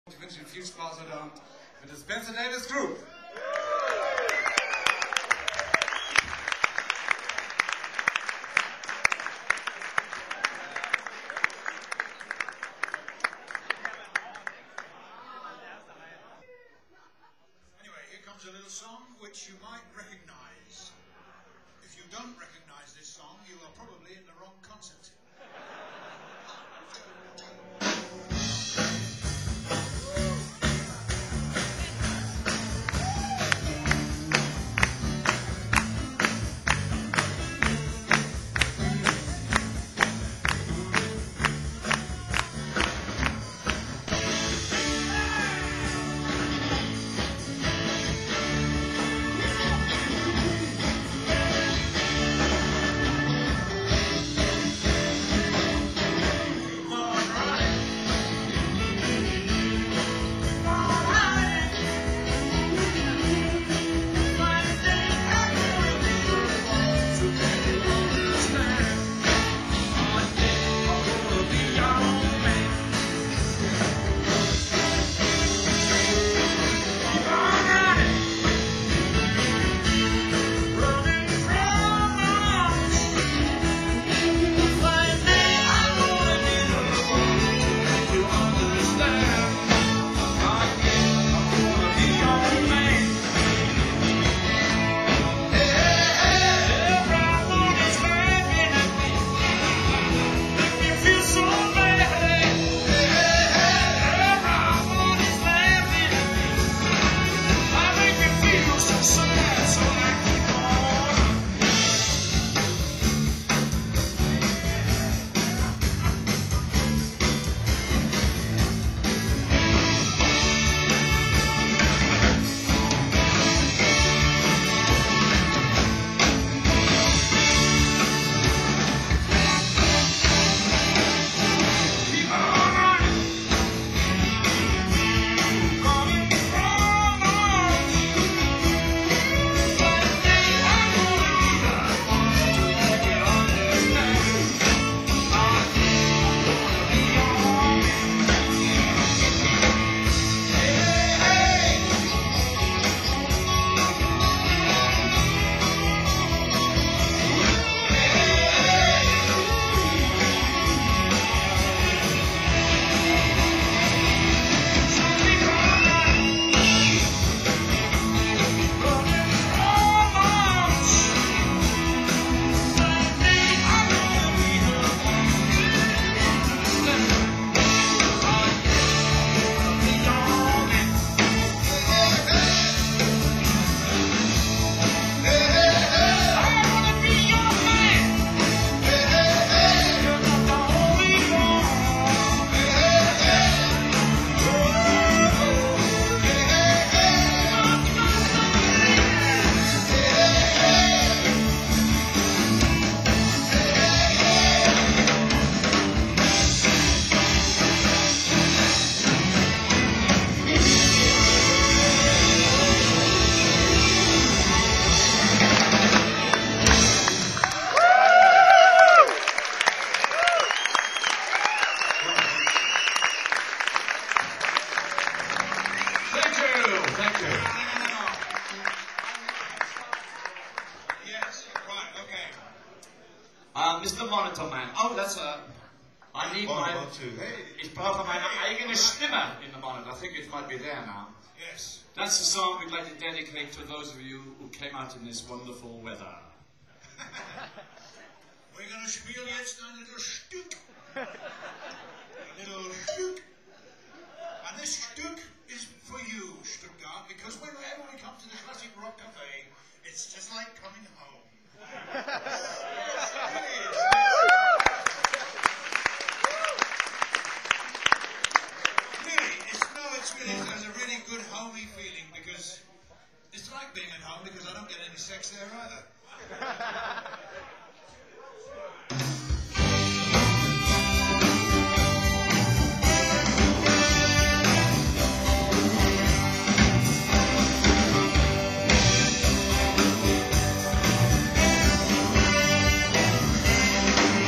Ich wünsche Ihnen viel Spaß heute Abend mit der Spencer Davis Group. Anyway, here comes a little song which you might recognize. If you don't recognize this song, you are probably in the wrong concert. Thank you. Yes, right, okay. Mr. Monitor Man. Oh, that's a... I need my... Ich brauche meine eigene Stimme in the monitor. I think it might be there now. Yes. That's the song we'd like to dedicate to those of you who came out in this wonderful weather. We're going to spiel jetzt ein little Stück. A little Stück. And this Stück is for you, Stuttgart, because whenever we come to the Classic Rock Cafe, it's just like coming home. Yes, it is. Really, there's a really good homey feeling because it's like being at home because I don't get any sex there either.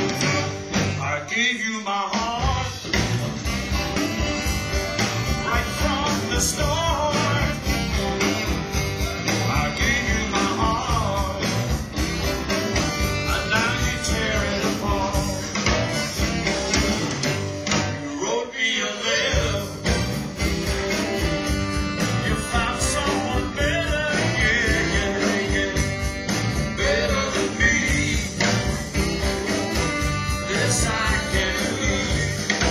gave you my heart right the start. I gave you my heart, and now you tear it apart. You wrote me a letter. You found someone better, yeah, yeah, yeah, better than me. This I can believe.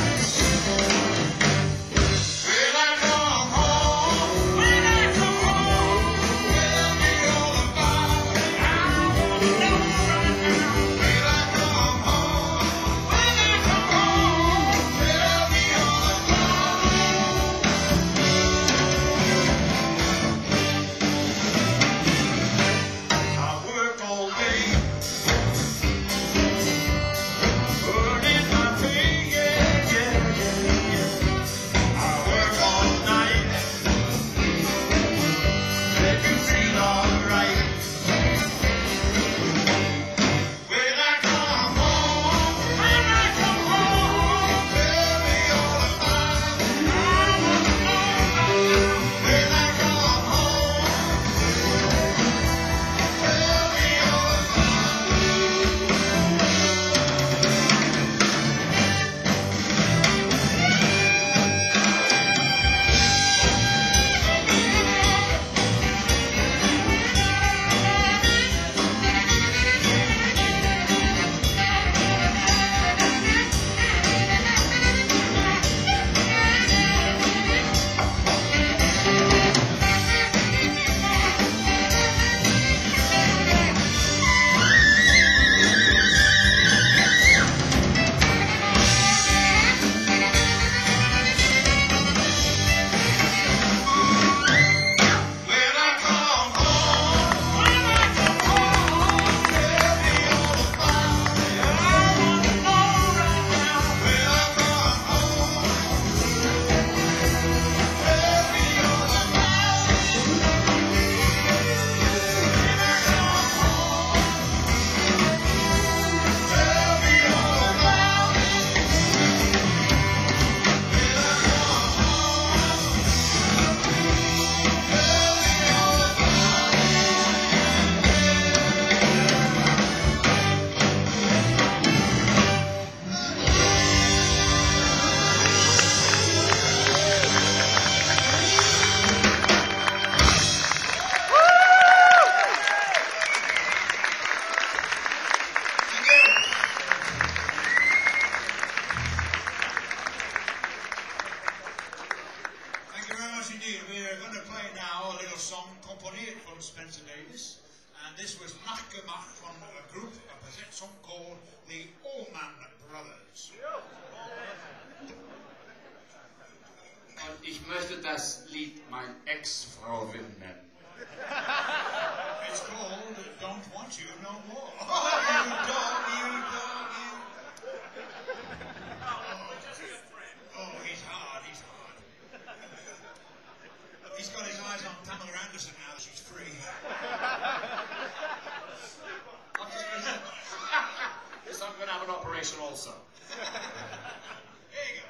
When I come home, when I come home, tell me all about it. I wanna know right now. When I come home, when I come home, tell me all about it. I work all day, burning my pay, yeah, yeah, yeah, yeah. I work all night, make you feel alright. When I come home, when I come home, tell me all about it. I wanna know right now. When I come home, tell me all about when I come home, when I come home, tell me all about it. I wanna know right now. When I come home, tell me all about it. When I come home, tell me all about it. When I come home, tell me all about it. Thank you very much indeed. We're going to play now a little song composed from Spencer Davis, and this was Nachgemacht from a group, a song called the Allman Brothers. Und ich möchte das Lied mein Ex-Frau widmen. It's called Don't Want You No More. Oh, you dog, you dog, you. Oh, he's hard, he's hard. He's got his eyes on Pamela Anderson now that she's free. This I'm going to have an operation also. There you go.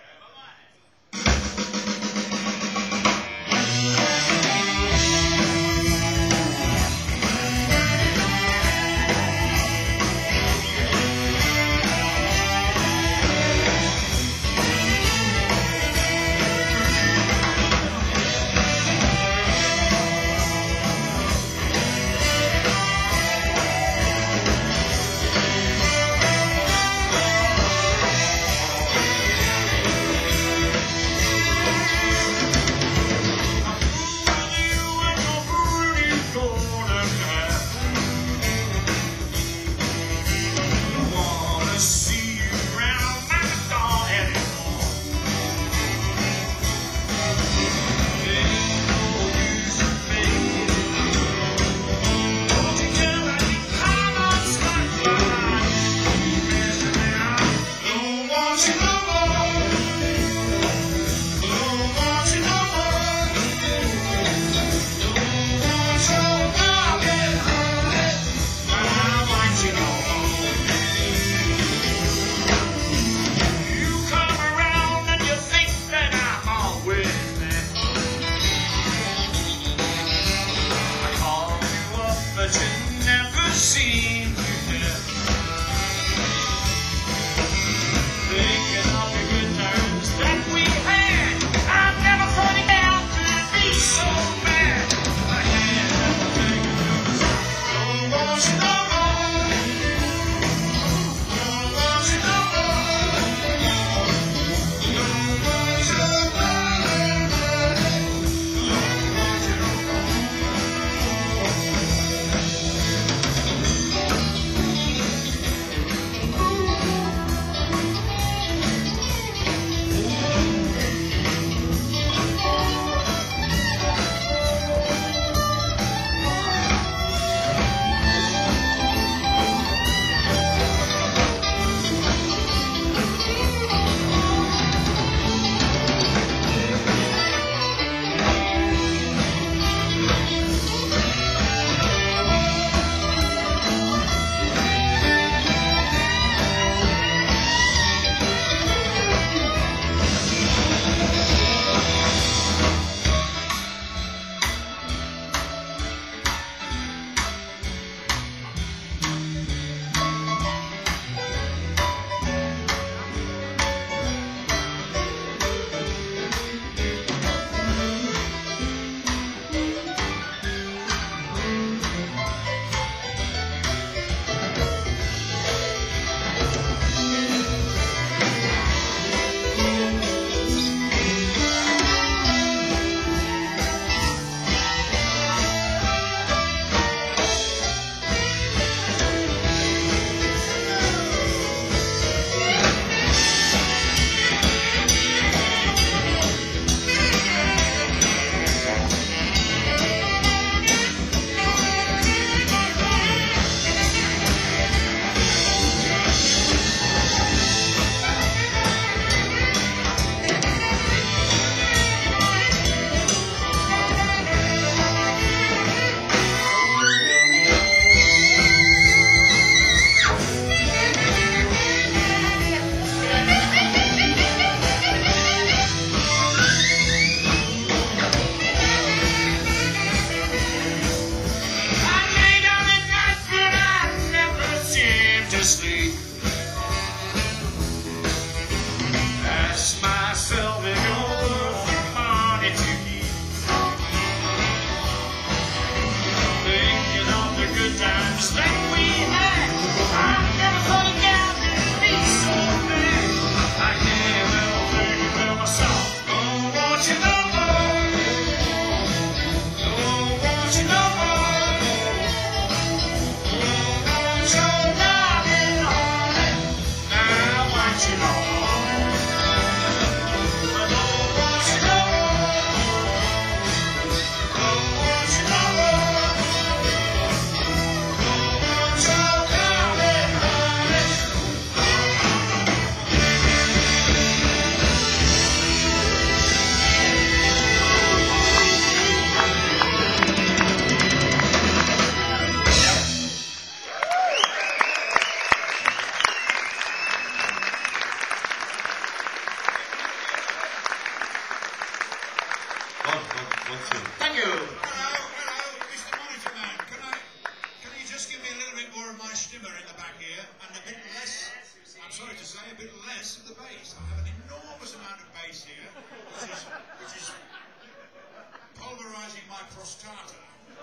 One, two. Thank you. Hello, Mr. Monitor Man. Can you just give me a little bit more of my stimmer in the back here and a bit less, I'm sorry to say, a bit less of the bass. I have an enormous amount of bass here, which is pulverizing my prostata.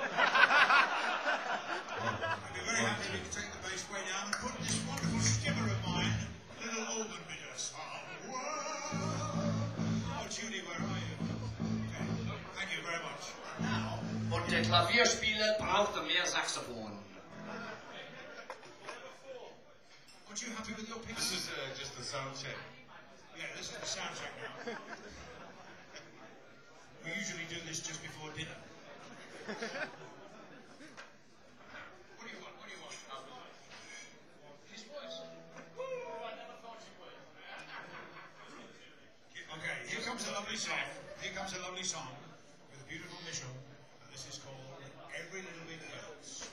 I'd be very happy if you could take the bass way down and put this wonderful stimmer of mine, little organ bit of Oh, Judy, where are you? Okay. Thank you very much. Now, Und der Klavierspieler brauchte mehr Saxophon. aren't you happy with your This picture? is just a sound check. Yeah, this is the sound check now. We usually do this just before dinner. What do you want? What do you want? His voice. I never thought you would. Okay, here comes a lovely song. Here comes a lovely song with a beautiful Mitchell. And this is called Every Little Bit Counts.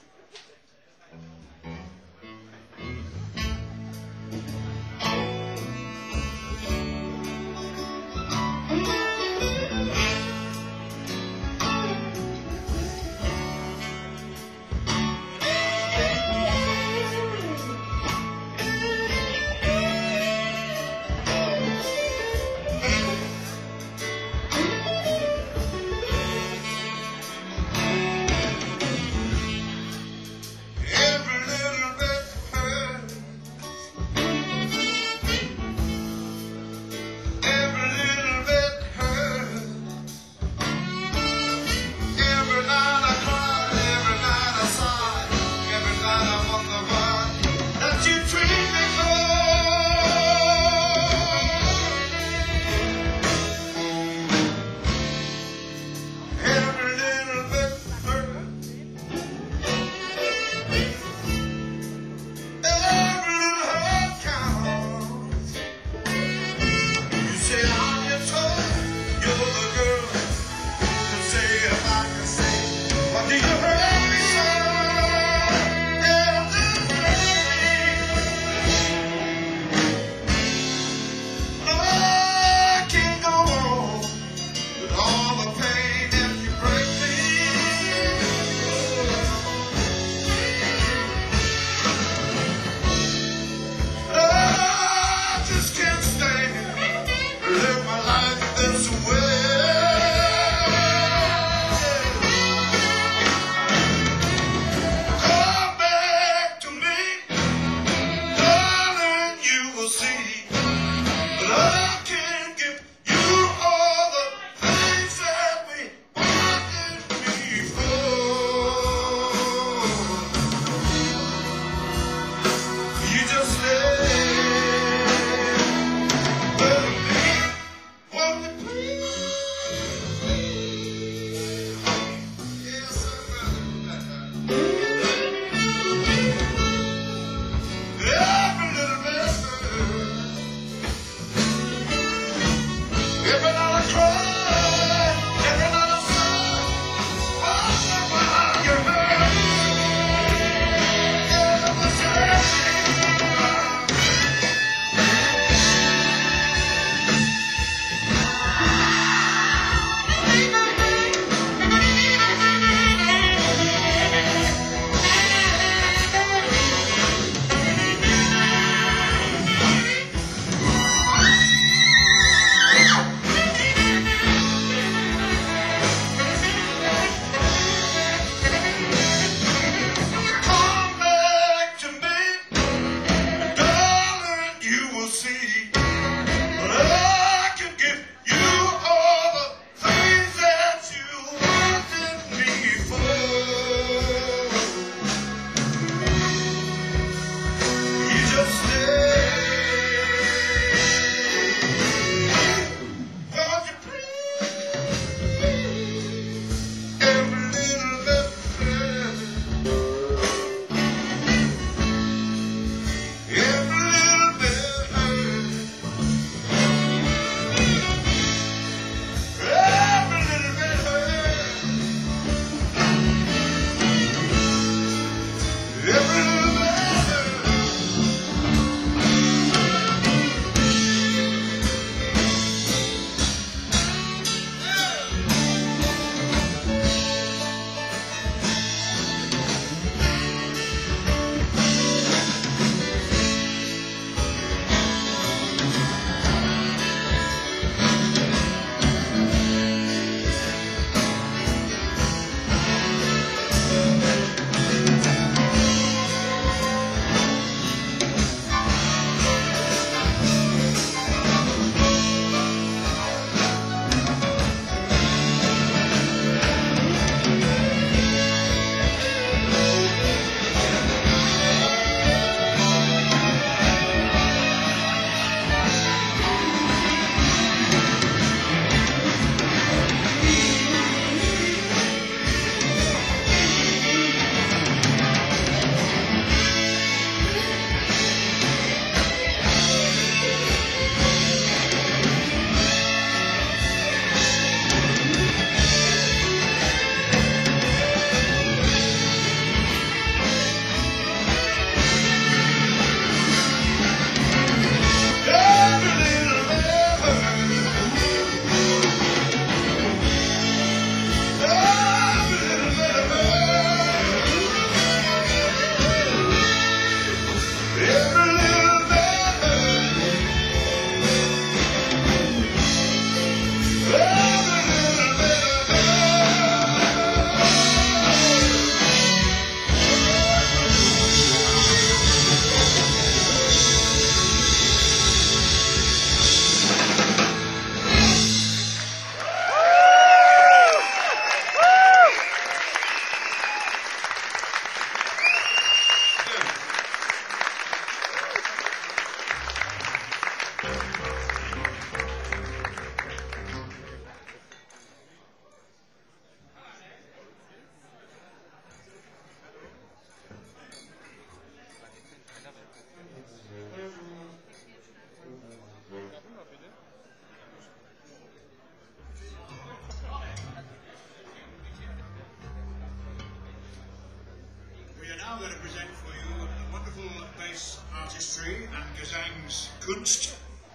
We are now going to present for you wonderful bass artistry and Gazang's Kunst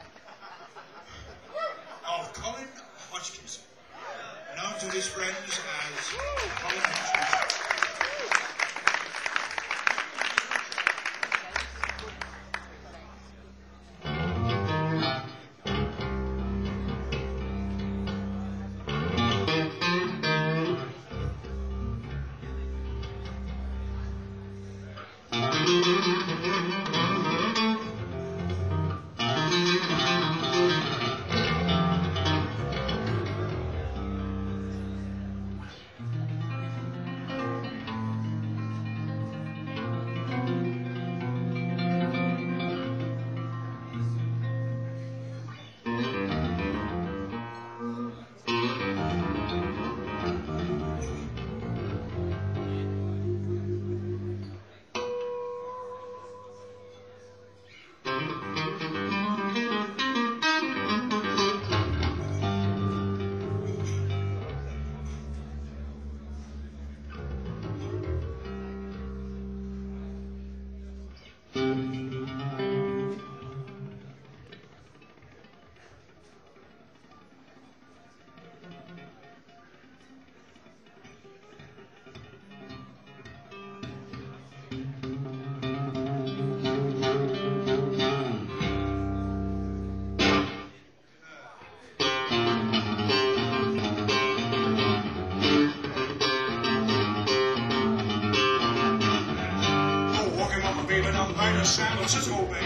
of Colin Hodgkinson, known to his friends as Colin Hodgkinson. San Francisco Bay.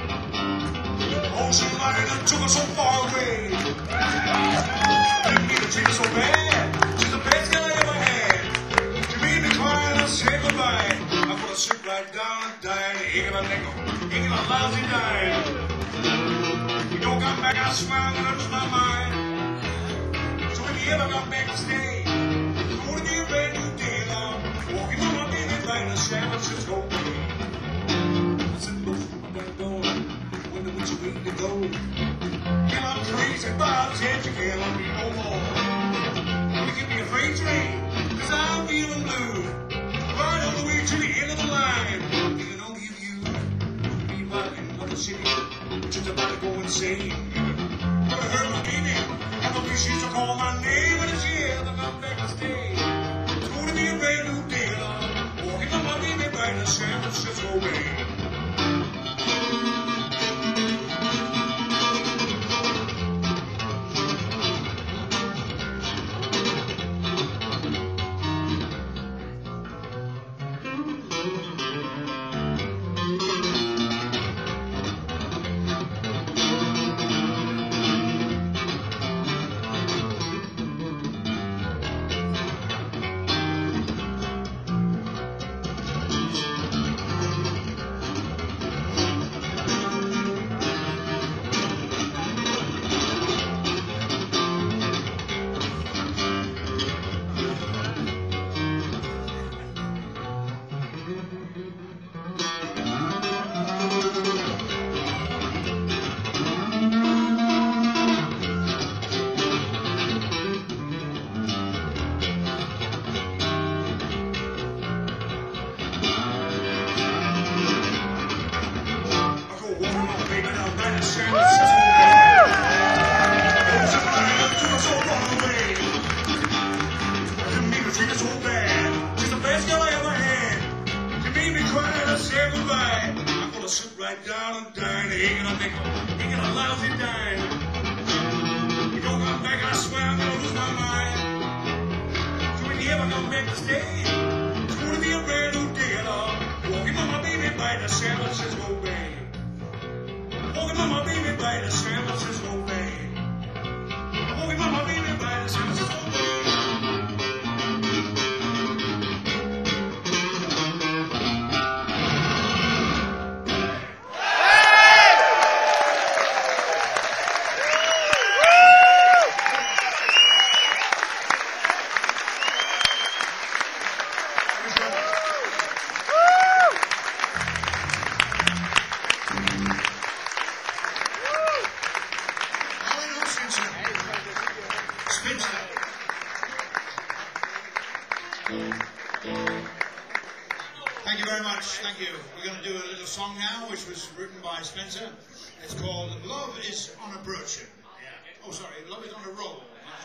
Ocean liner took us so far away. Didn't mean to treat her so bad. She's the best girl I ever had. She made me cry and I said goodbye. I'm gonna sit right down and die. Ain't gonna nickel, ain't gonna lousy dime. You don't come back, I swear I'm gonna lose my mind. So if you ever come back to stay, it's gonna be a brand new day. I'm walking on my baby right in San Francisco Bay. You need to go. Girl, I'm crazy about it, you can't love me no more. You give me a freight train, cause I'm feeling blue. Right all the way to the end of the line. And I'll give you me back in another city, just about to go insane. Gonna hurt my baby, I don't think she's to call my name, and it's here that I'm back to stay. It's gonna be a brand new day, love. Walking on my baby right in San Francisco Bay. Sit right down and dine. Ain't gonna nickel, ain't gonna lousy dime. You don't come back, I swear I'm gonna lose my mind. So if you ever come back to stay, it's gonna be a brand new day, love. Walking on my baby by the San Francisco Bay. Walking on my baby by the San Francisco Bay. Walking on my baby by the San Francisco Bay. Thank you very much. Thank you. We're going to do a little song now, which was written by Spencer. It's called Love is on a Brochure. Oh, sorry, Love is on a Roll.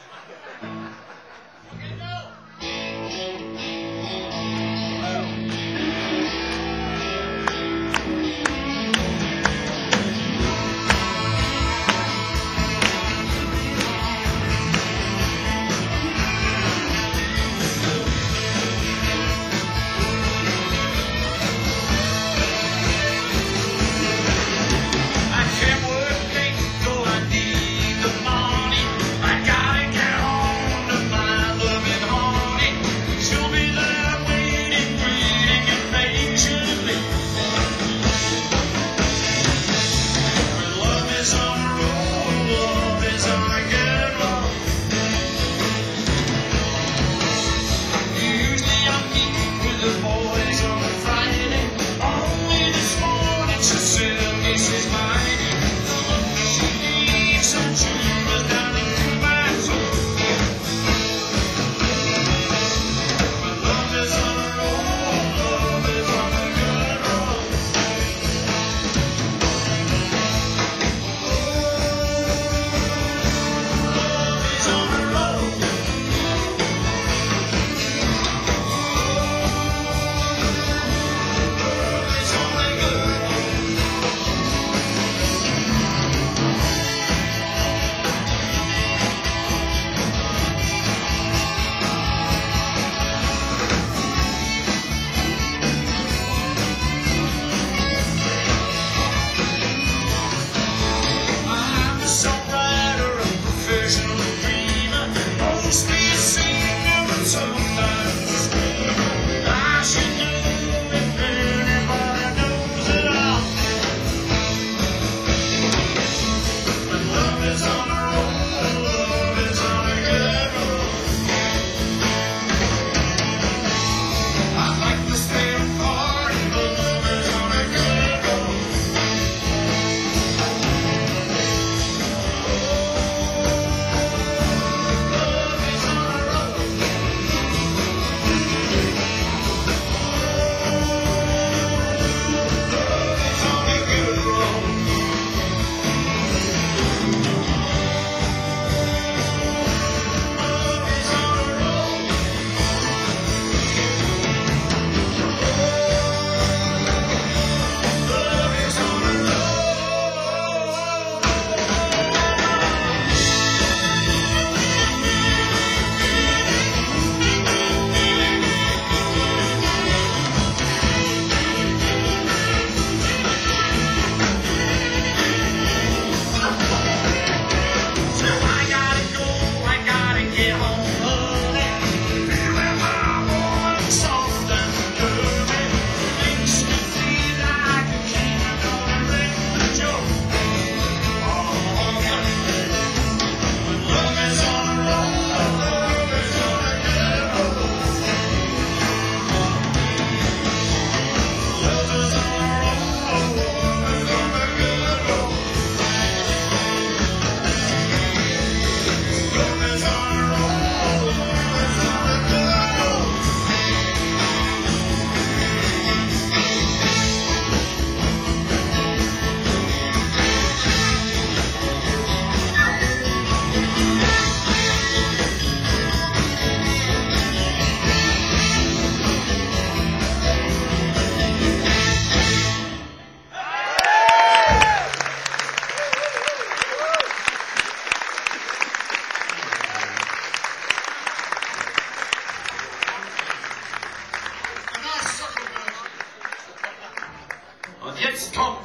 Jetzt kommt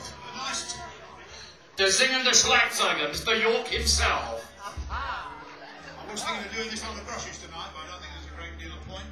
der singende Schlagzeuger, Mr. York himself. I was thinking of doing this on the brushes tonight, but I don't think there's a great deal of point.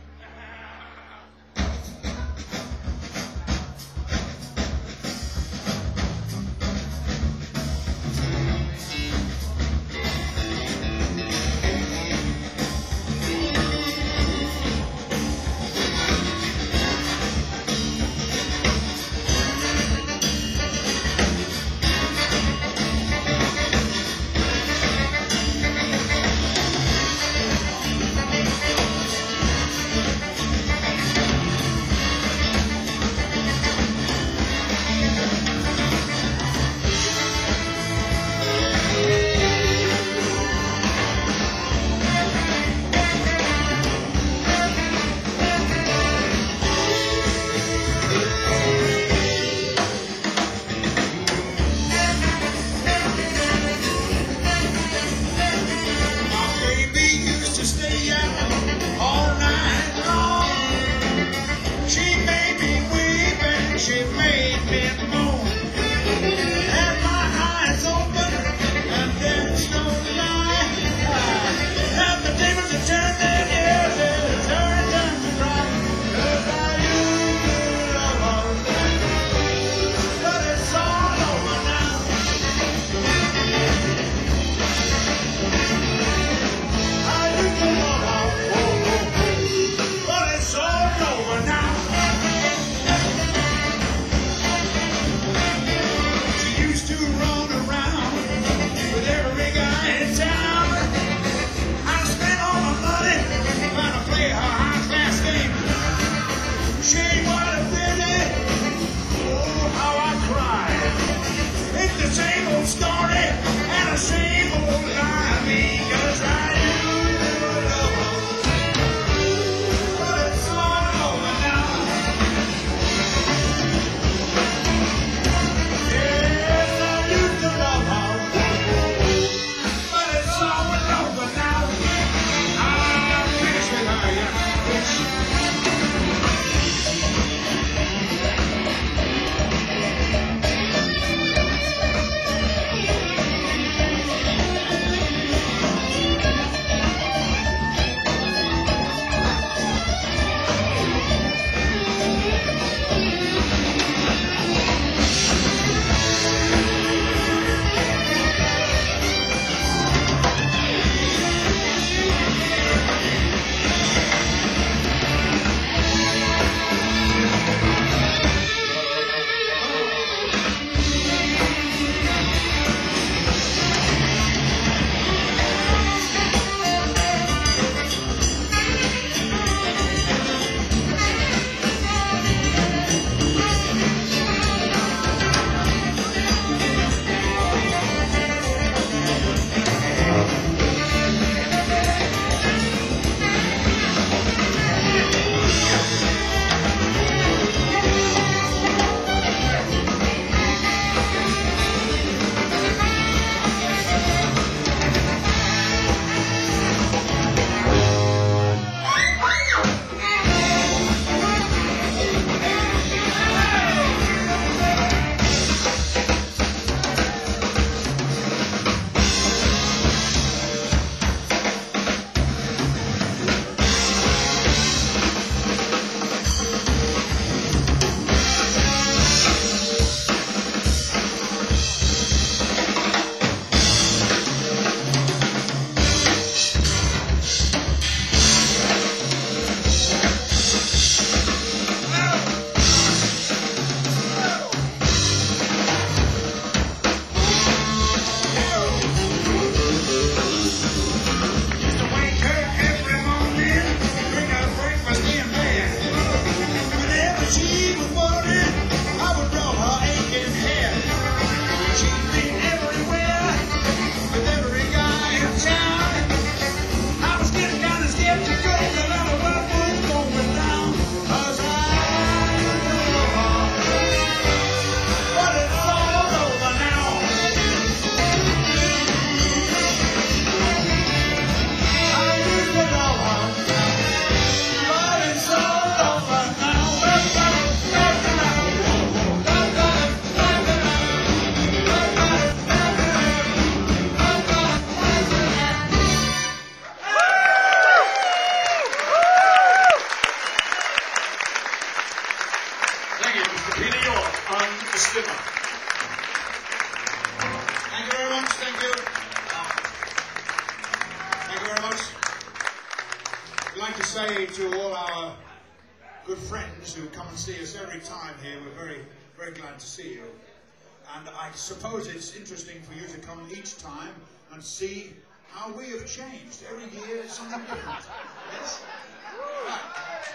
say to all our good friends who come and see us every time here, we're very, very glad to see you. And I suppose it's interesting for you to come each time and see how we have changed. Every year it's something different. Yes? Right.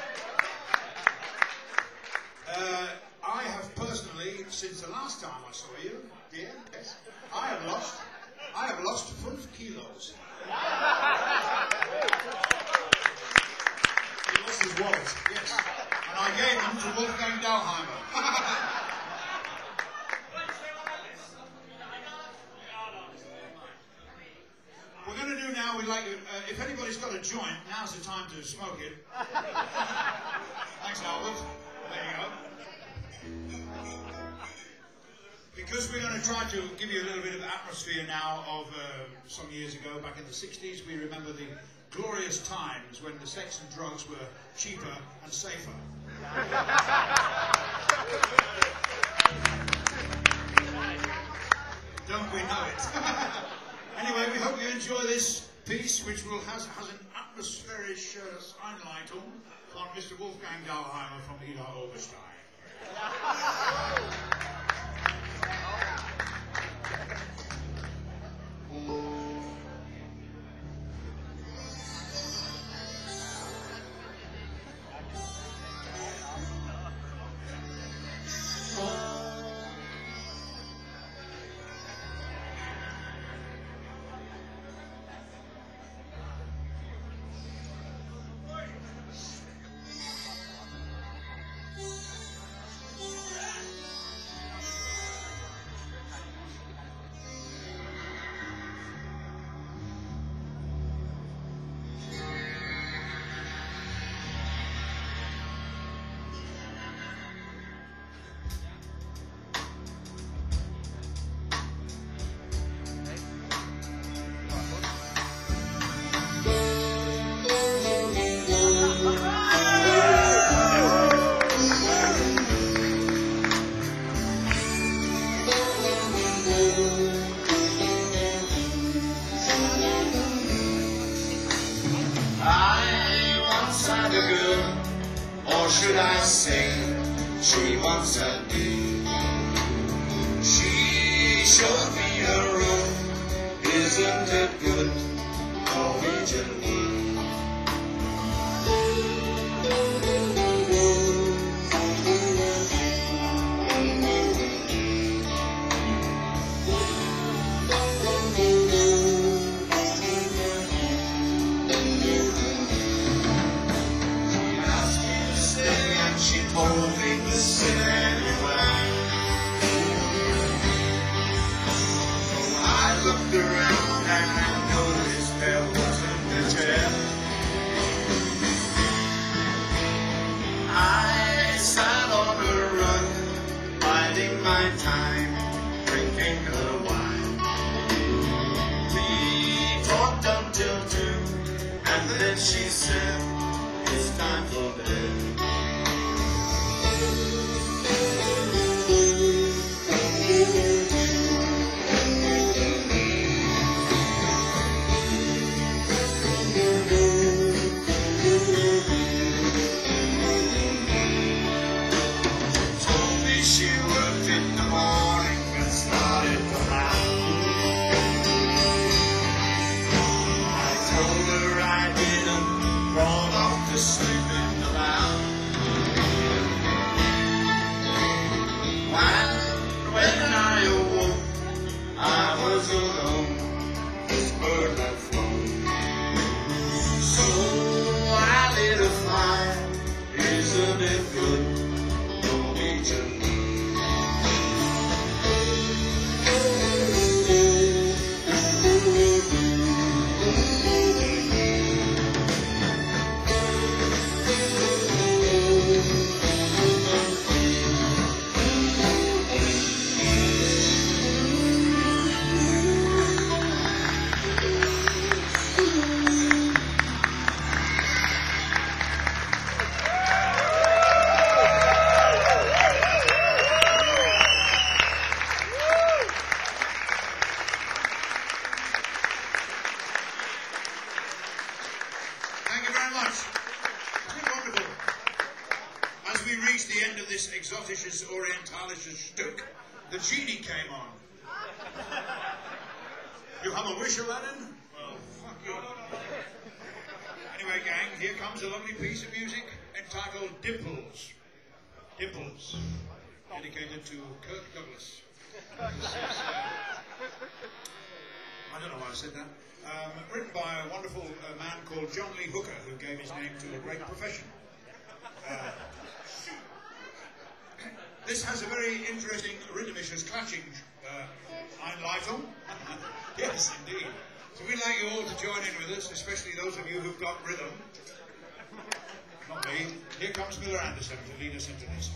I have personally, since the last time I saw you, dear, yes, I have lost 5 kilos. He lost his wallet, yes. And I gave them to Wolfgang Dahlheimer. We're going to do now, we'd like, if anybody's got a joint, now's the time to smoke it. Thanks, Albert. There you go. Because we're going to try to give you a little bit of atmosphere now of some years ago, back in the 60s, we remember the glorious times when the sex and drugs were cheaper and safer. Don't we know it? Anyway, we hope you enjoy this piece, which has an atmospheric Einleitung from Mr. Wolfgang Dahlheimer from Ida Oberstein. Should I say she once had me? She showed me a room, isn't it good? Norwegian wood. Holding the sin anyway. I looked around and I noticed there wasn't a chair. I sat on a rug, biding my time, drinking her wine. We talked until 2, and then she said, "It's time for bed." She worked in the morning and started to laugh. I told her I didn't, crawled off to sleep in the lounge. When I awoke, I was alone, this bird had flown. So I lit a fire, isn't it good? Norwegian. reached the end of this exotisches orientalisches Stück, the genie came on. You have a wish, Aladdin? Well, fuck you. Anyway, gang, here comes a lovely piece of music entitled Dimples. Dimples. Dedicated to Kirk Douglas. I don't know why I said that. Written by a wonderful man called John Lee Hooker, who gave his name to a great profession. This has a very interesting rhythmisches Klatsching Einleitung. Yes, indeed. So we'd like you all to join in with us, especially those of you who've got rhythm. Not me. Here comes Miller Anderson to lead us into this.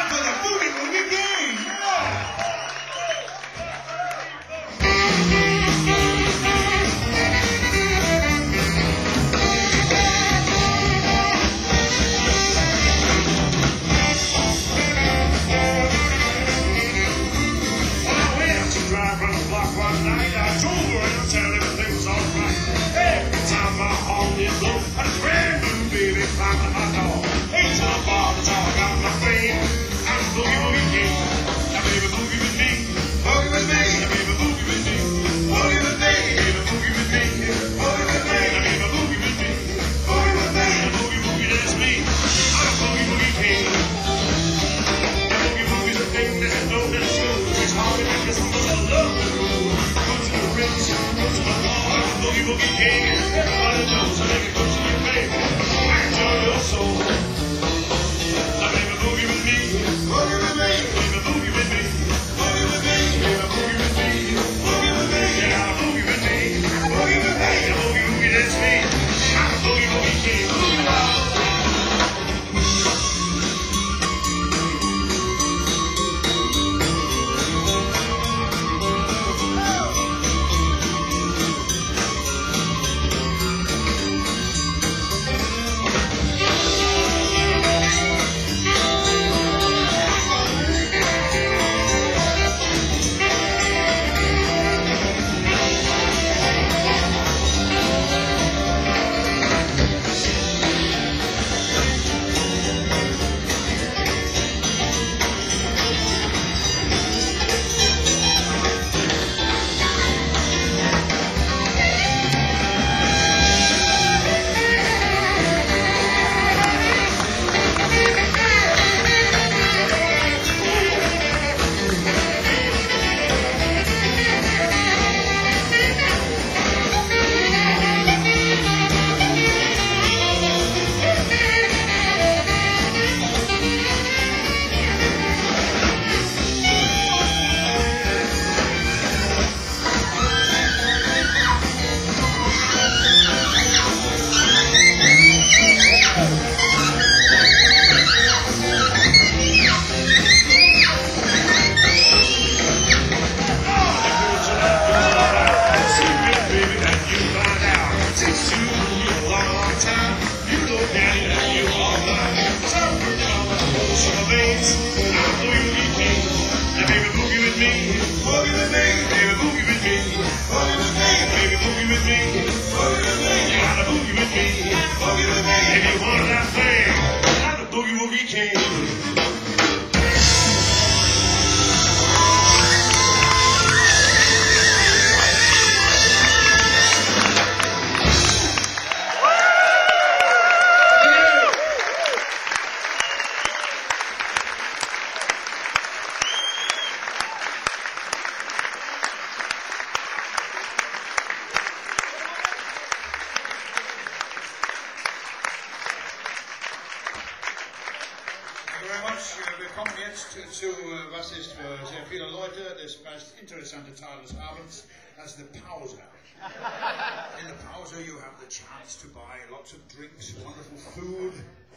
for the Boogie Woogie Gang! Yeah! Drive around the block one night. I drove around town, everything was alright. Every time my horn did blow, I had a brand new baby climbing my door. Ain't to the bar, that's how I got my fame. I'm the Boogie Woogie King. Now baby, boogie with me. Boogie with me. Now baby, boogie with me. Boogie with me. Baby, boogie with me. Boogie with me. Now baby, boogie with me. Boogie with me. Now boogie woogie, that's me. I'm the Boogie Woogie King. Now boogie woogie, the thing that you know that's true. It's hard to make this much love. Boogie Woogie King, everybody knows, so make it go to your baby, enjoy your soul. Now baby, boogie with me, boogie with me, baby, boogie with me, boogie with me, baby, boogie with me, boogie with me, yeah, boogie with me, boogie with me, yeah, boogie woogie, that's me, I'm a Boogie Woogie King, boogie wild. Was ist für sehr viele Leute das meist interessante Teil des Abends, das ist die Pause. In the Pause you have the chance to buy lots of drinks, wonderful food,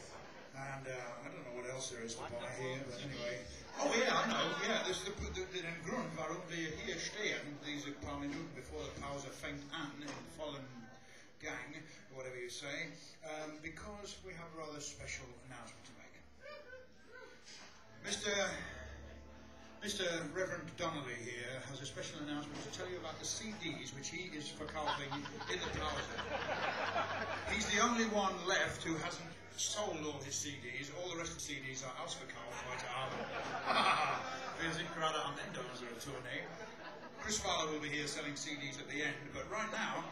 and I don't know what else there is to buy here, but anyway. Oh yeah, I know, yeah, das ist der Grund, warum wir hier stehen, diese paar Minuten bevor die Pause fängt an, in vollen Gang, whatever you say, because we have a rather special announcement to make. Mr. Reverend Donnelly here has a special announcement to tell you about the CDs which he is verkaufen in the Plaza. He's the only one left who hasn't sold all his CDs. All the rest of the CDs are ausverkauft heute Abend. Wir sind gerade am Ende unserer Tournee. Chris Fowler will be here selling CDs at the end, but right now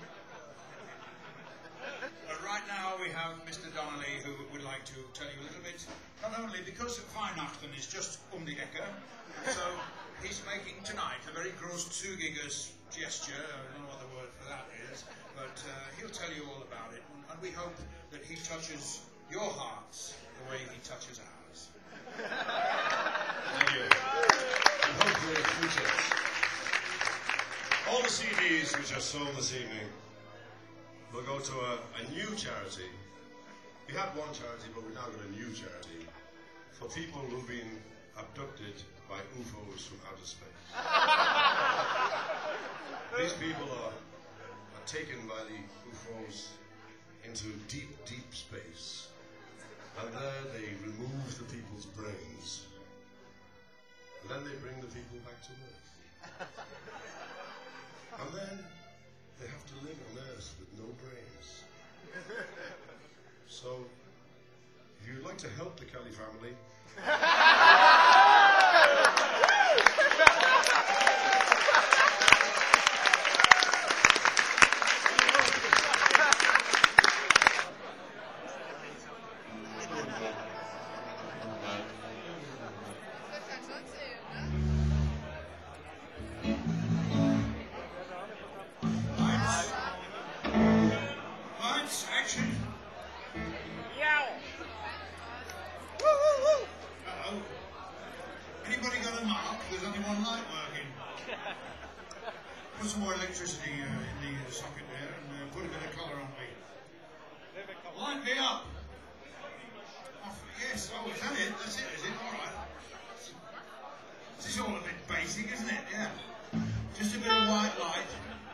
we have Mr. Donnelly who would like to tell you a little bit, not only because Weihnachten is just die Ecke, so he's making tonight a very großzügiges gesture, I don't know what the word for that is, but he'll tell you all about it, and we hope that he touches your hearts the way he touches ours. Thank you. And hopefully future. All the CDs which are sold this evening will go to a new charity. We had one charity, but we're now got a new charity for people who've been abducted by UFOs from outer space. These people are taken by the UFOs into deep, deep space. And there they remove the people's brains. And then they bring the people back to Earth. And then they have to live on Earth with no brains. So, if you'd like to help the Kelly family, Lights, action. Uh-oh. Anybody got a mark? There's only one light working. Put some more electricity in the socket there and put a bit of colour on me. Light me up. Oh, yes, oh, is that it? That's it, is it? All right. This is all a bit basic, isn't it? Yeah. Just a bit of white light.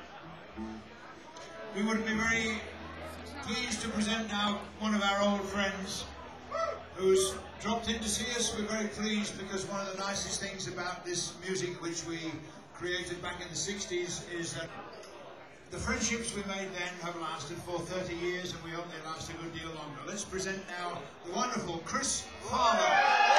We would be very pleased to present now one of our old friends who's dropped in to see us. We're very pleased because one of the nicest things about this music which we created back in the 60s is that the friendships we made then have lasted for 30 years and we hope they last a good deal longer. Let's present now the wonderful Chris Farlow.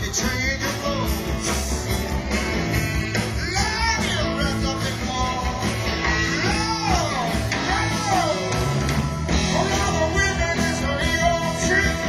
you trade your clothes. Love you, wrapped up in war. Love, all the women is a real trick.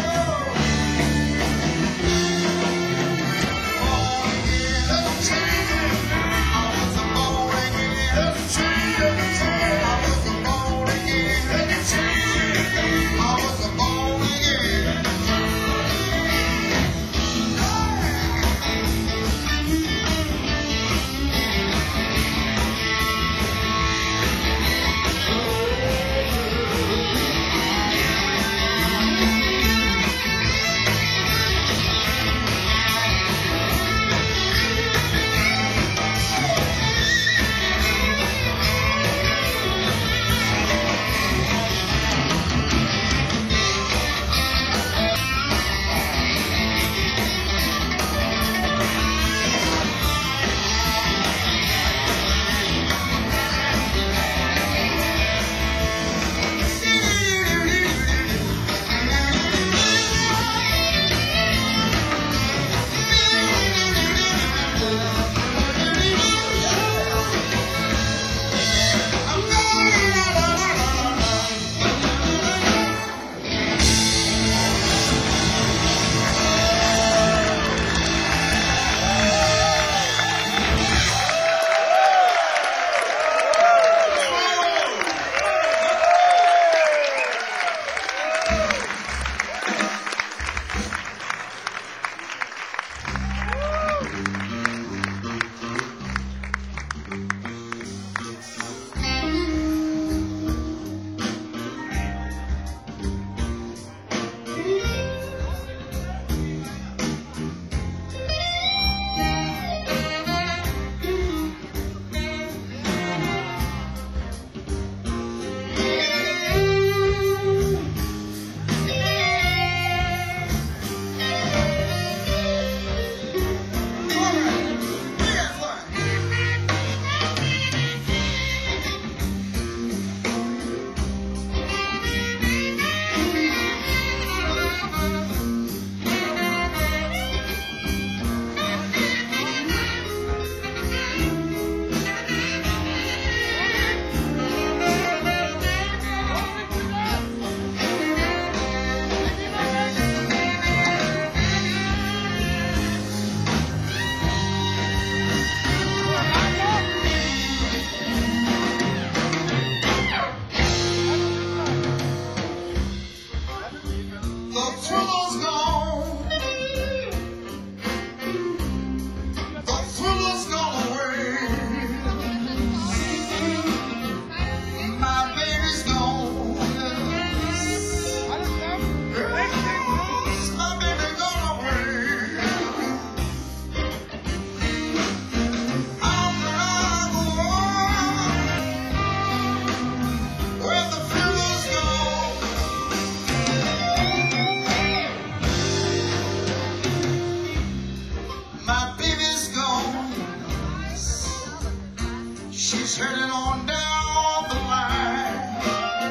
She's heading on down the line.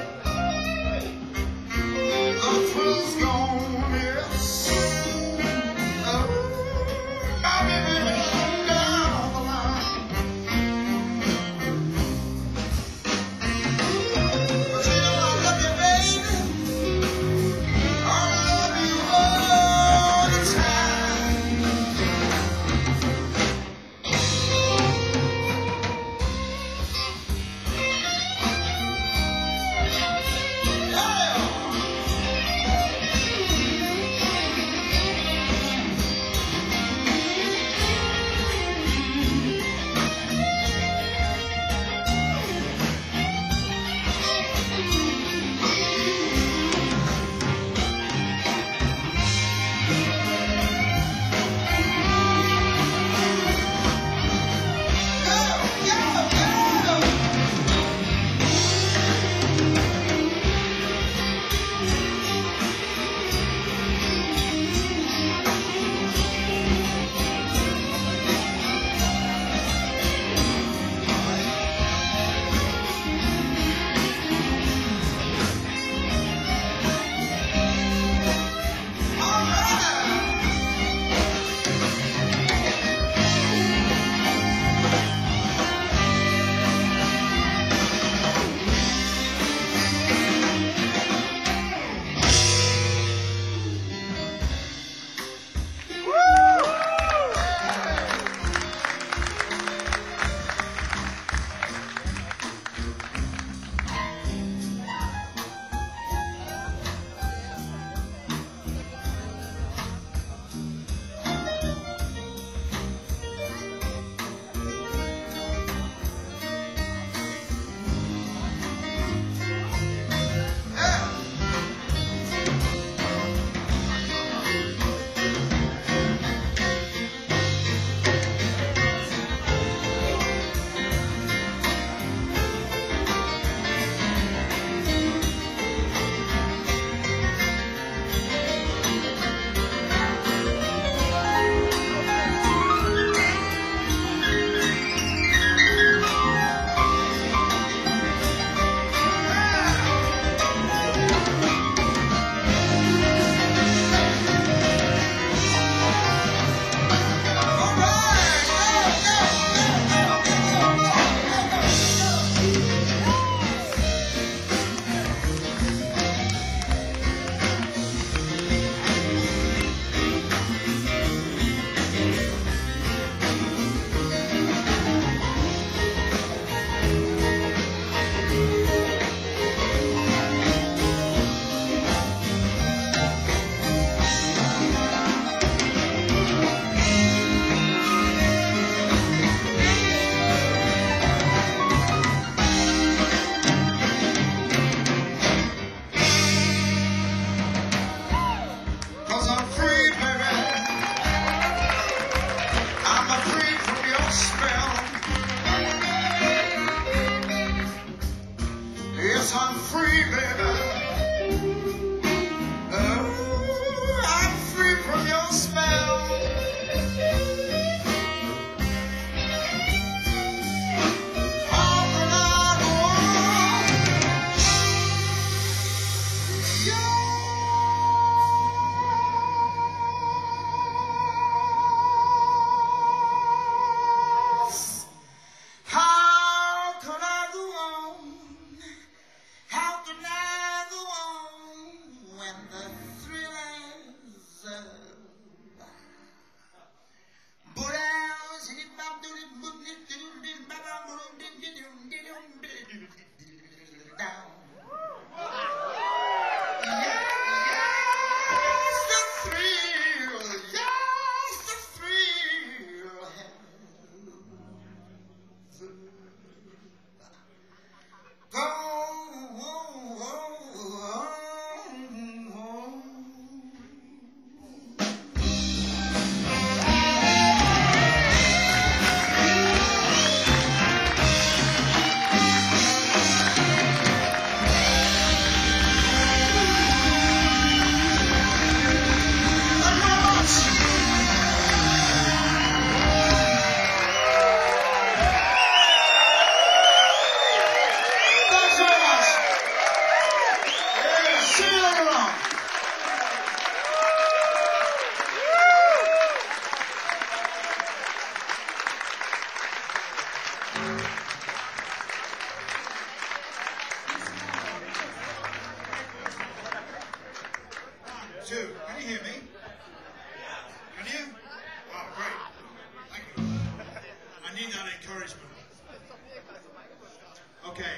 The thrill's gone, yes. I'm heading down the line. But you know I love you, baby. I love you all the time.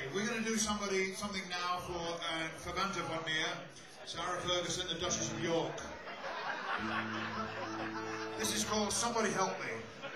we're going to do something now for Verwandte von mir, Sarah Ferguson, the Duchess of York. This is called Somebody Help Me.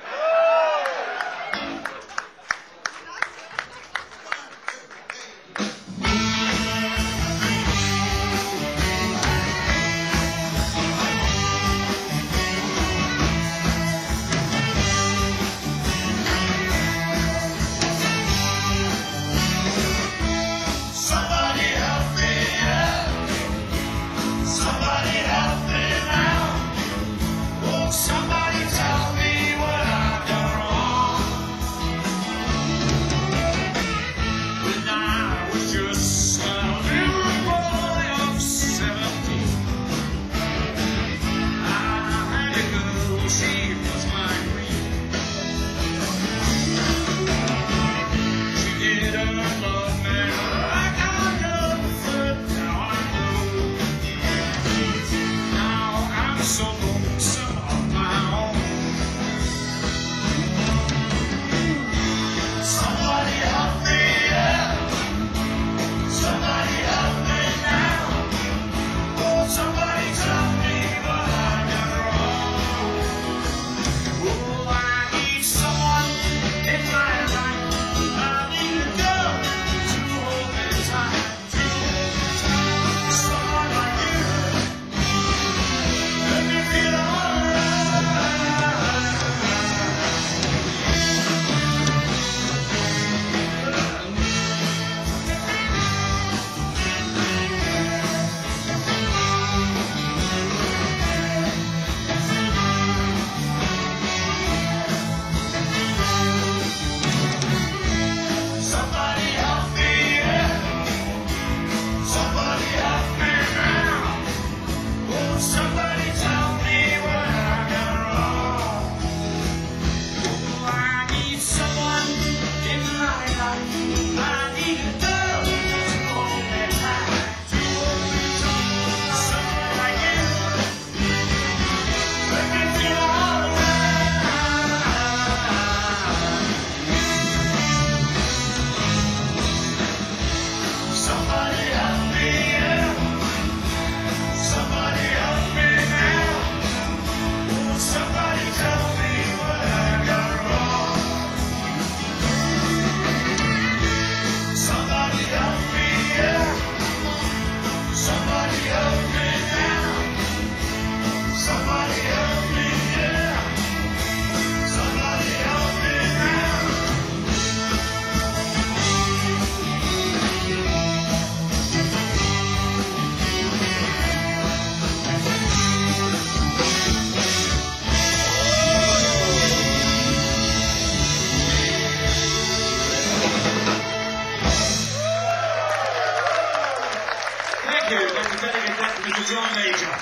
John Major.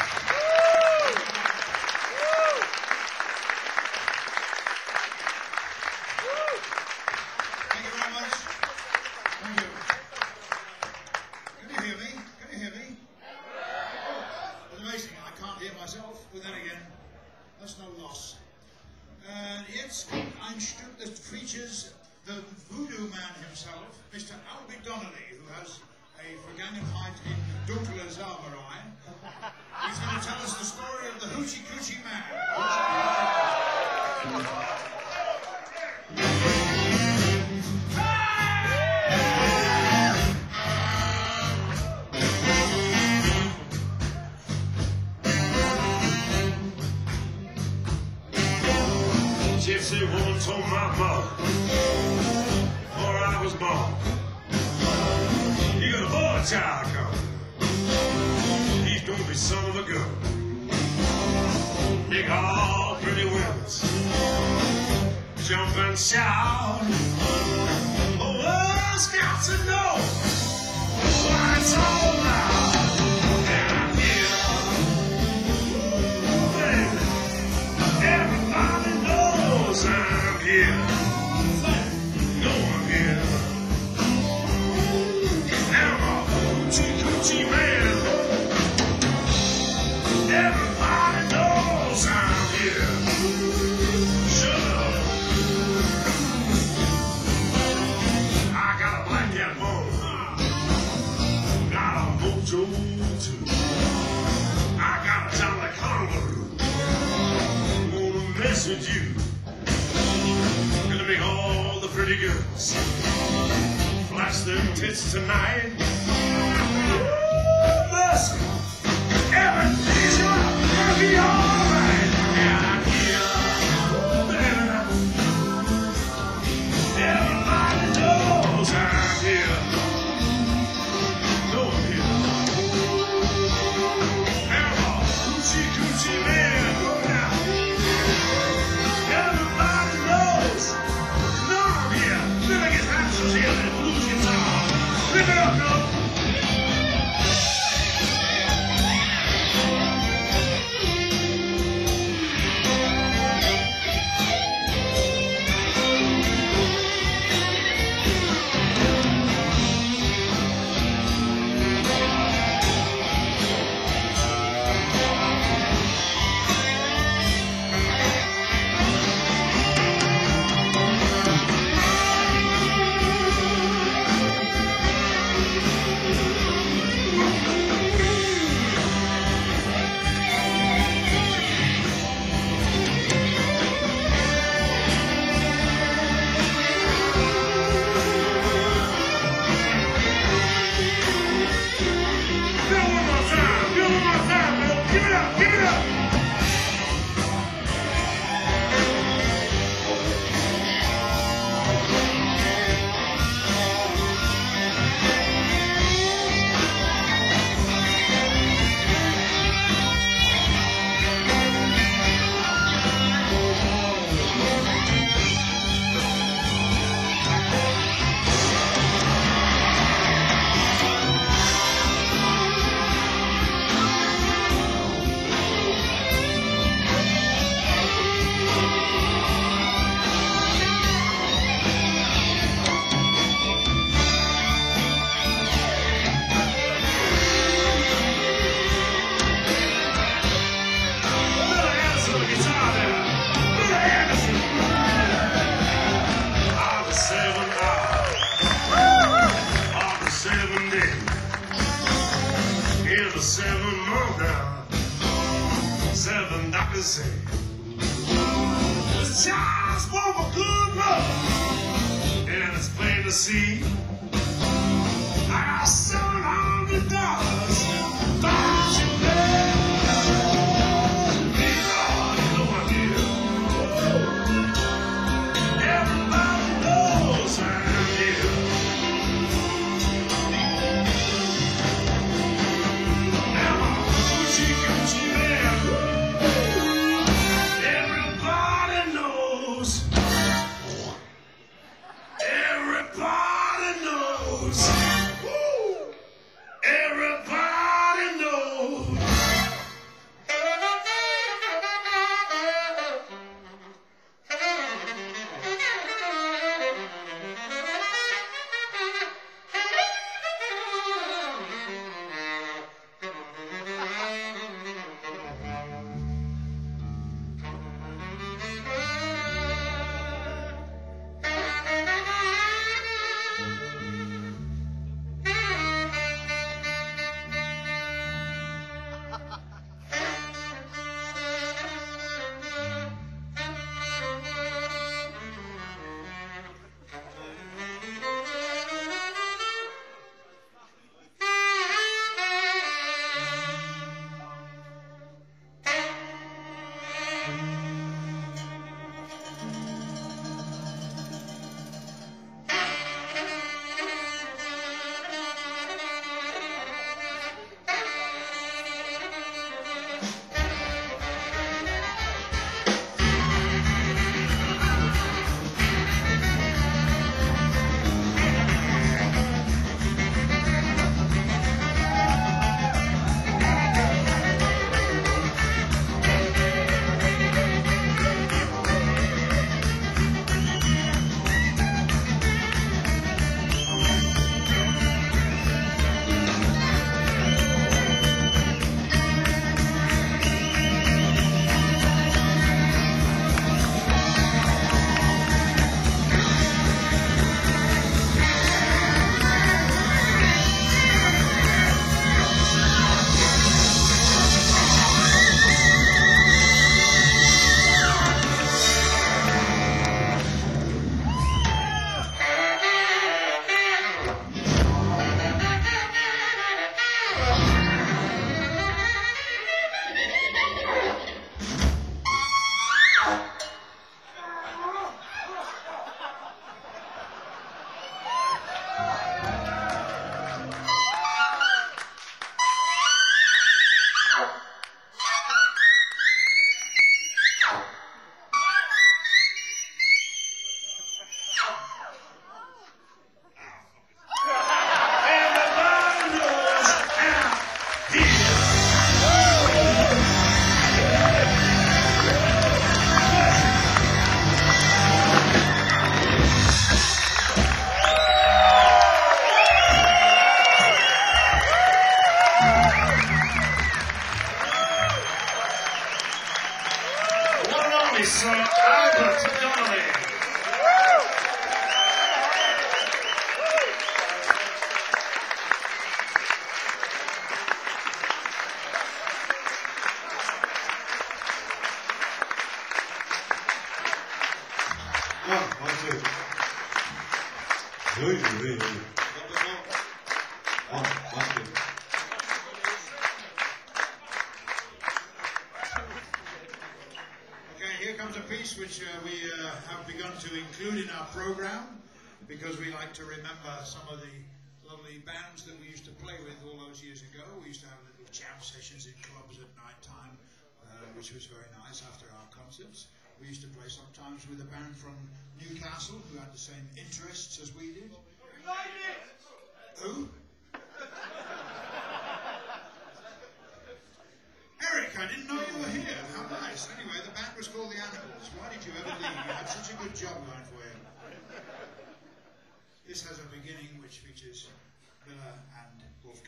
Thank you very much. Thank you. Can you hear me? Can you hear me? It's amazing. I can't hear myself, but then again, that's no loss. Jetzt ein Stück that features the voodoo man himself, Mr. Albie Donnelly, who has a Vergangenheit in dunkler Zauberei. He's going to tell us the story of the Hoochie Coochie Man. Gypsy woman told my mother before I was born, you got a boy child coming. He's gonna be son of a gun. Make all pretty women jump and shout. The world's got to know why it's all loud. And I'm here, baby. Everybody knows I'm here. Know I'm here. I'm a hoochie coochie man. Everybody knows I'm here. Shut up. I got a black cat bone. place with you. Gonna make all the pretty girls flash their tits tonight. Listen, everything's gonna be alright. And I hear, everybody knows I'm here. Know I'm here. Grandma, coochie coochie man, go now. Everybody knows. Know I'm here. Then I get Hansel here and blues guitar. Lift it up, no. Say, this child's born for good love, and it's plain to see. I got $700. Don't you dare! You know I'm here. Everybody knows I'm here. Now, coochie coochie man. Everybody knows. Woo! by Sir Albert Donnelly. Okay, here comes a piece which we have begun to include in our program because we like to remember some of the lovely bands that we used to play with all those years ago. We used to have little jam sessions in clubs at night time, which was very nice after our concerts. We used to play sometimes with a band from Newcastle who had the same interests as we did. Who? Eric, I didn't know you were here. How nice. Anyway, the band was called The Animals. Why did you ever leave? You had such a good job going for you. This has a beginning which features Miller and Wolfgang.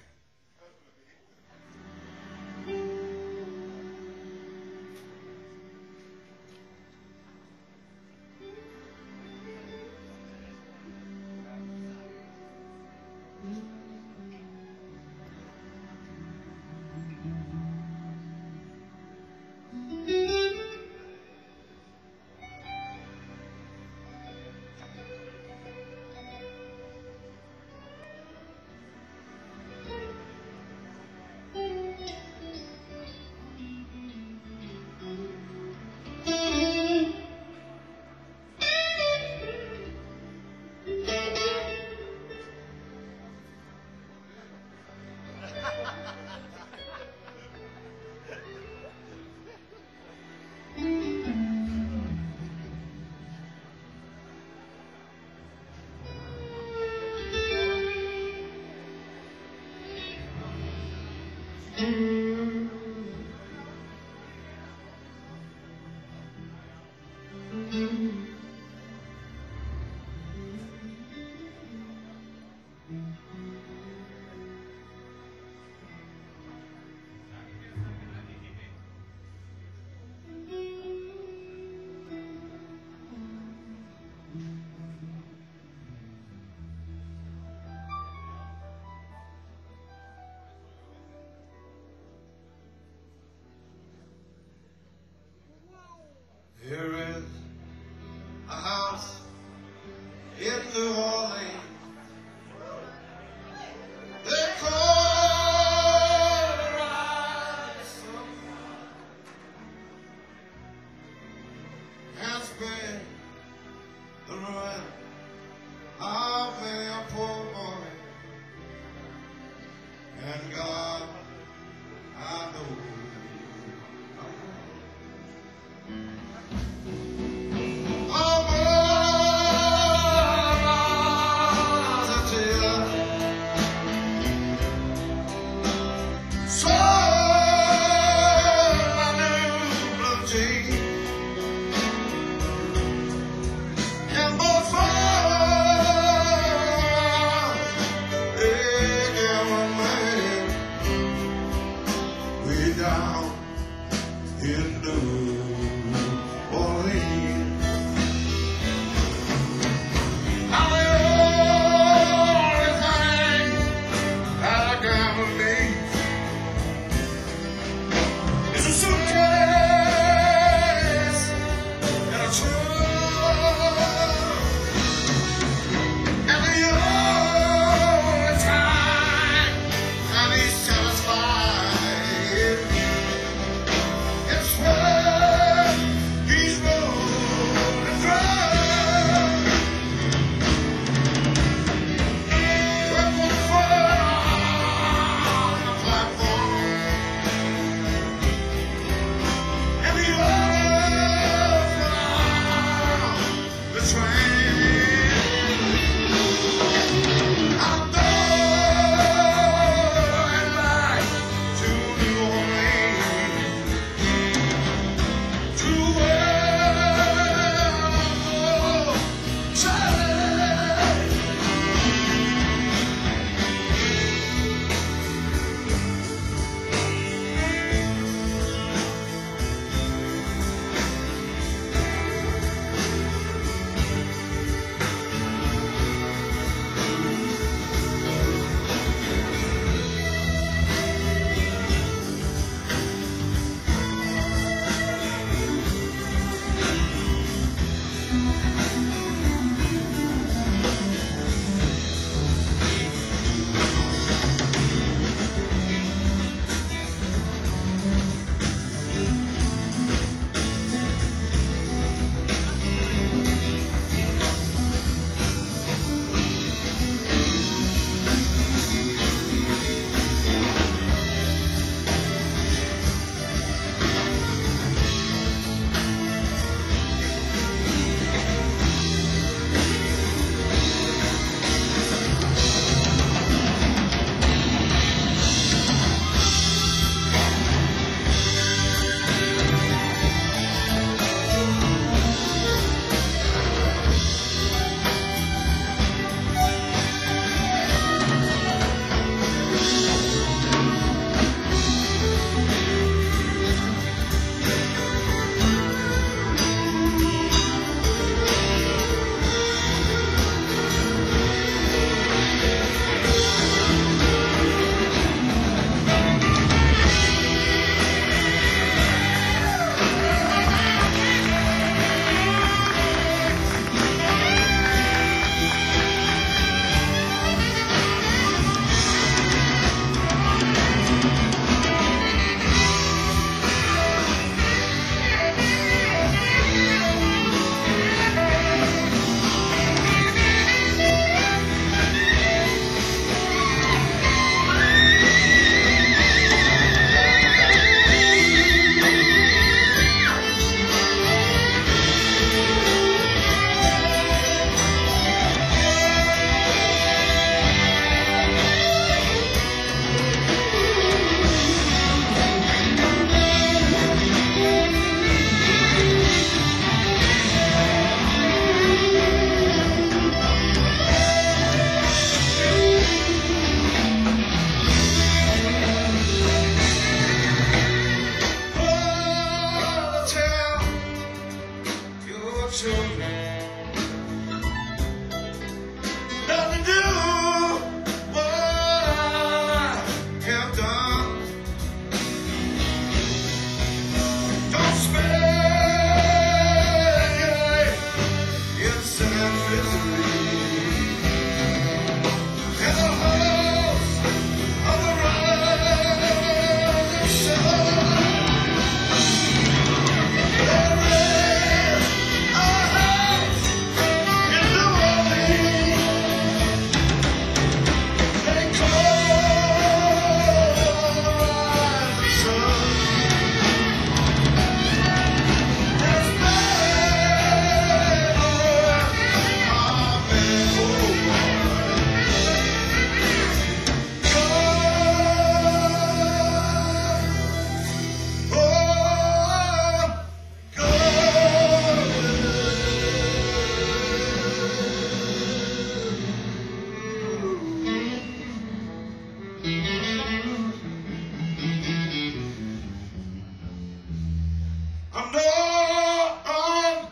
There is a house in New Orleans. They call it Ransom. Has been the ruin of a poor boy. And God, I know. children. Nothing to do what I have done. Don't spare your sin and misery. And the house of the rising sun. There is a house in New Orleans. They call the rising sun. There's never a man who I'm not on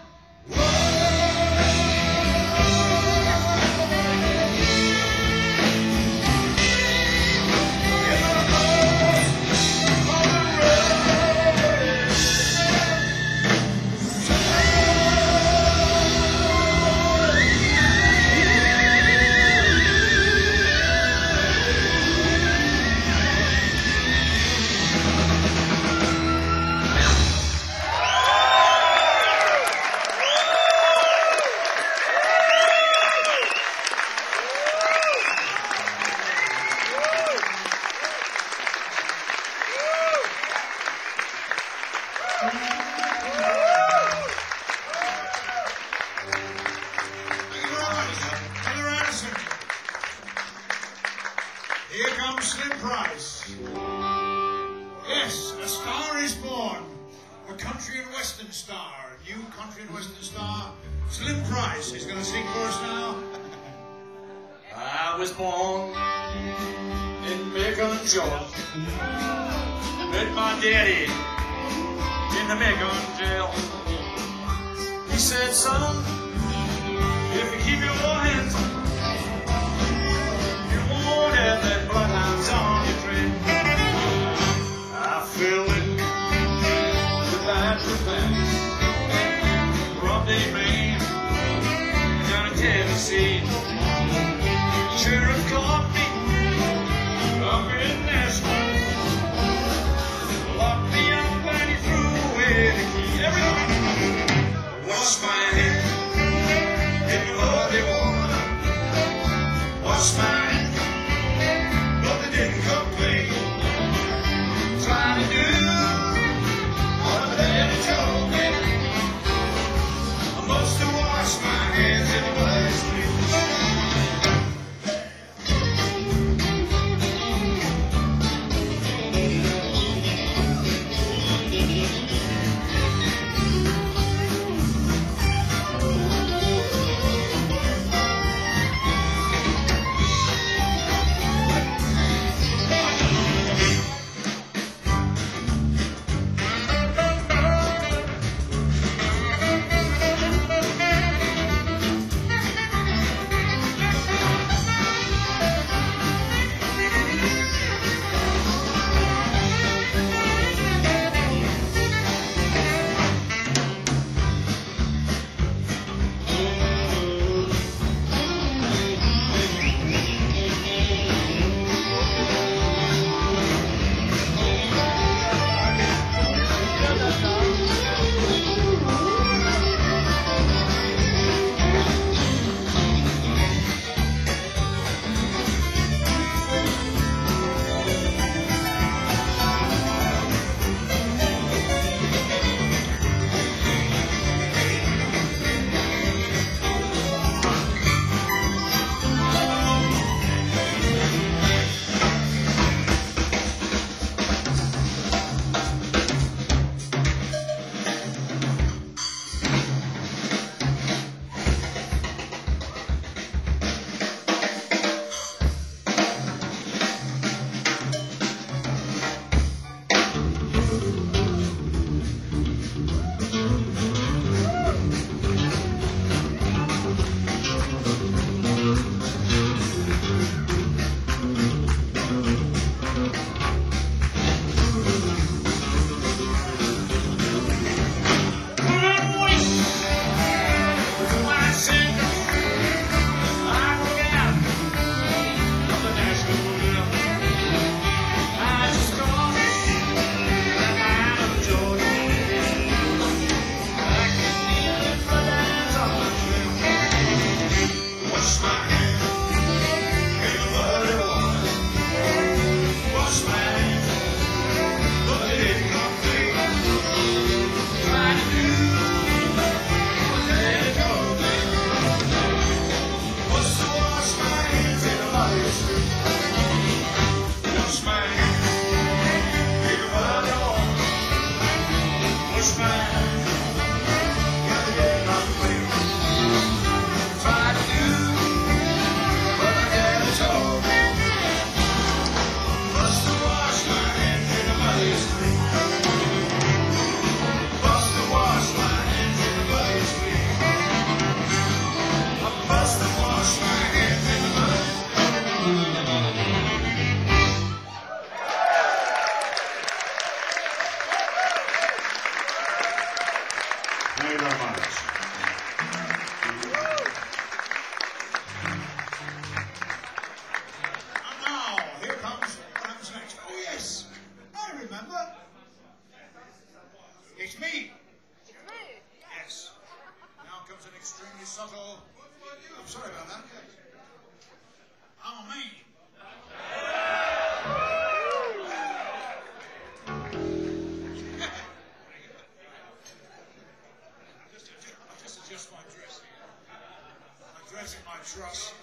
Brother Anderson. Here comes Slim Price. Yes, a star is born. A country and western star. A new country and western star. Slim Price is going to sing for us now. I was born in Macon, Georgia. Met my daddy in the Macon jail. He said, son, if you keep your hands up, you won't have that bloodhounds on your trail. I fell in with that revenge from Dave Maine down in Tennessee. Sheriff caught me up in Nashville, locked me up and he threw away the key. Everybody, wash my hands in muddy water. Wash my hands, but they didn't complain. Trying to do what my daddy told me. I must have washed my hands in the bloody street. extremely subtle. I'm sorry about that. I'm a man. Just adjust my dress here. My dress and my truss.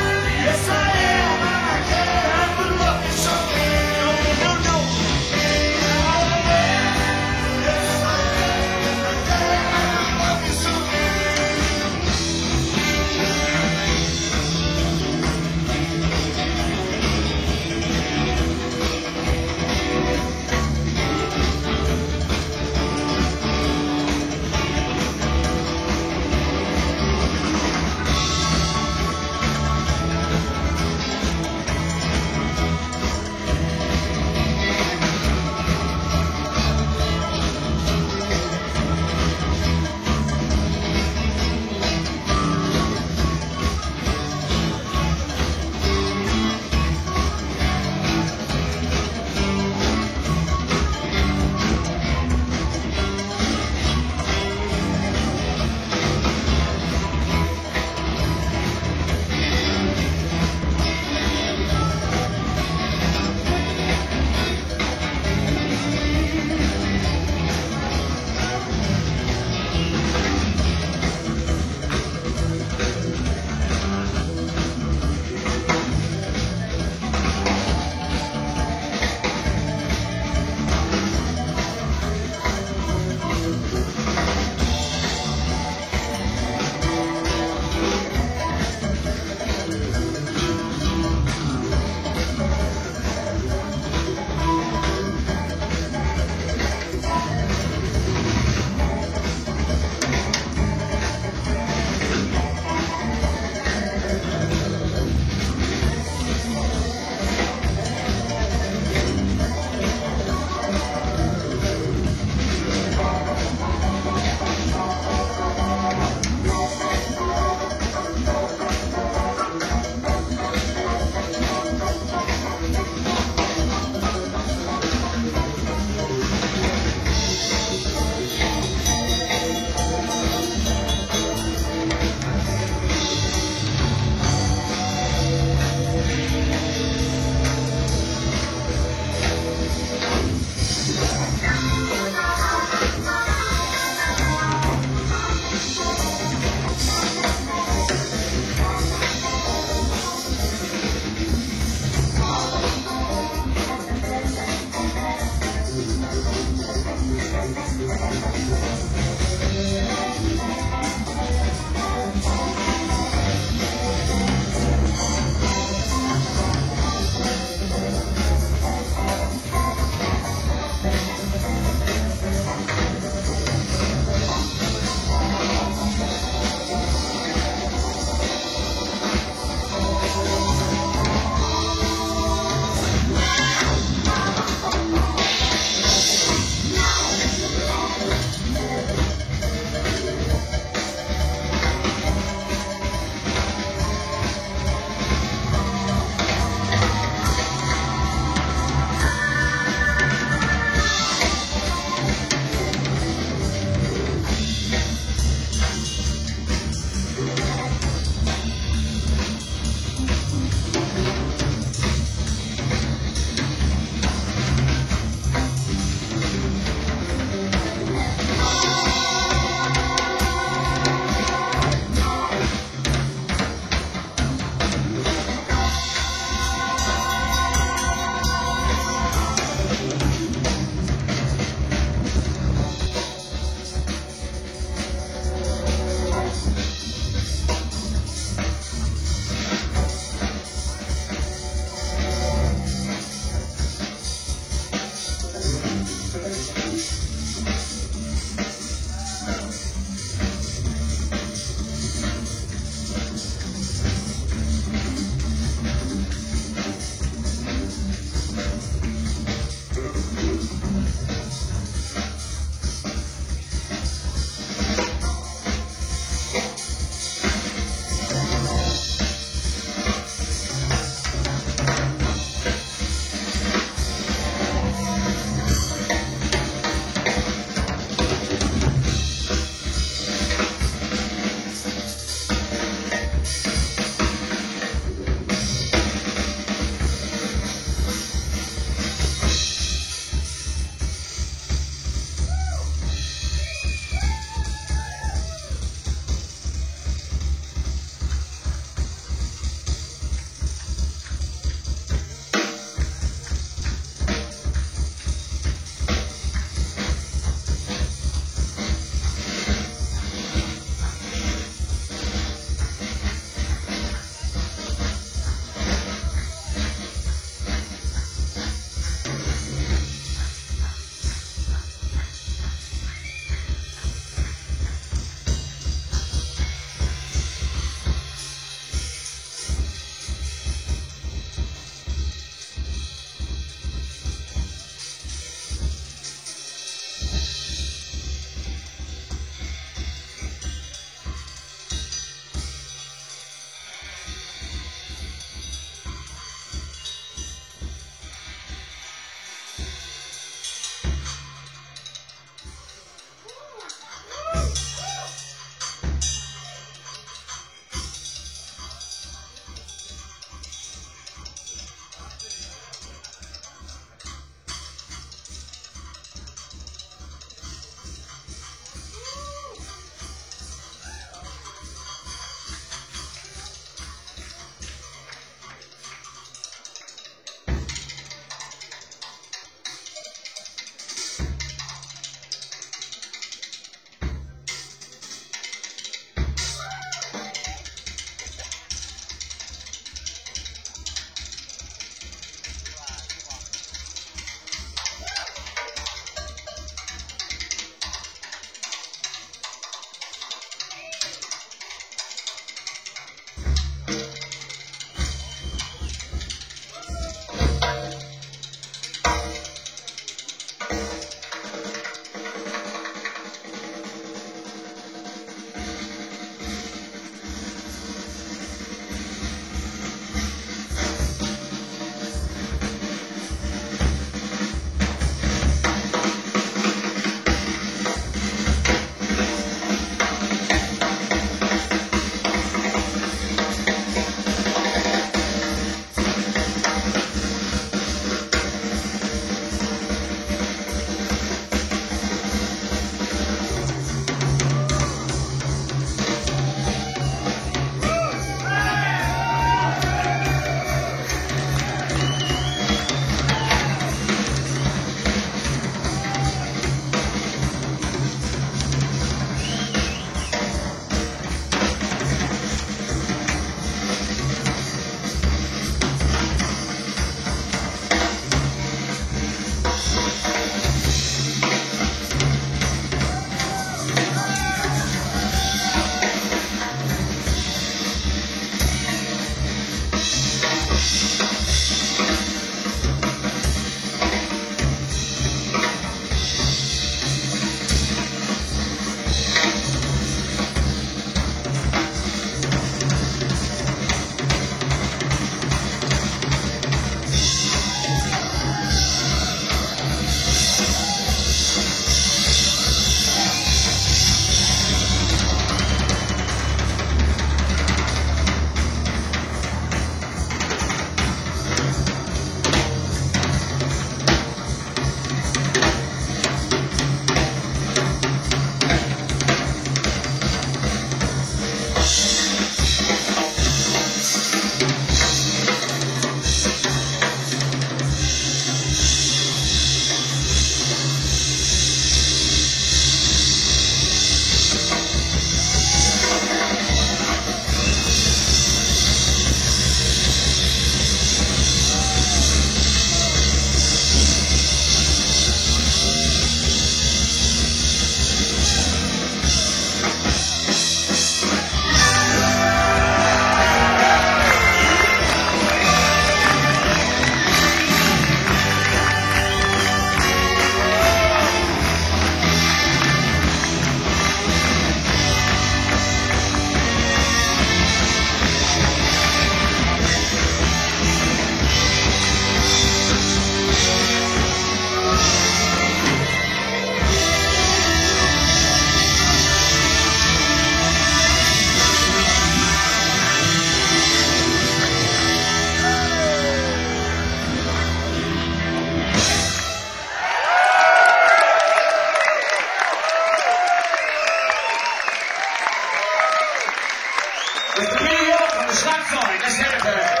Mr. New York from the Schlagzeug, let's hear it for him.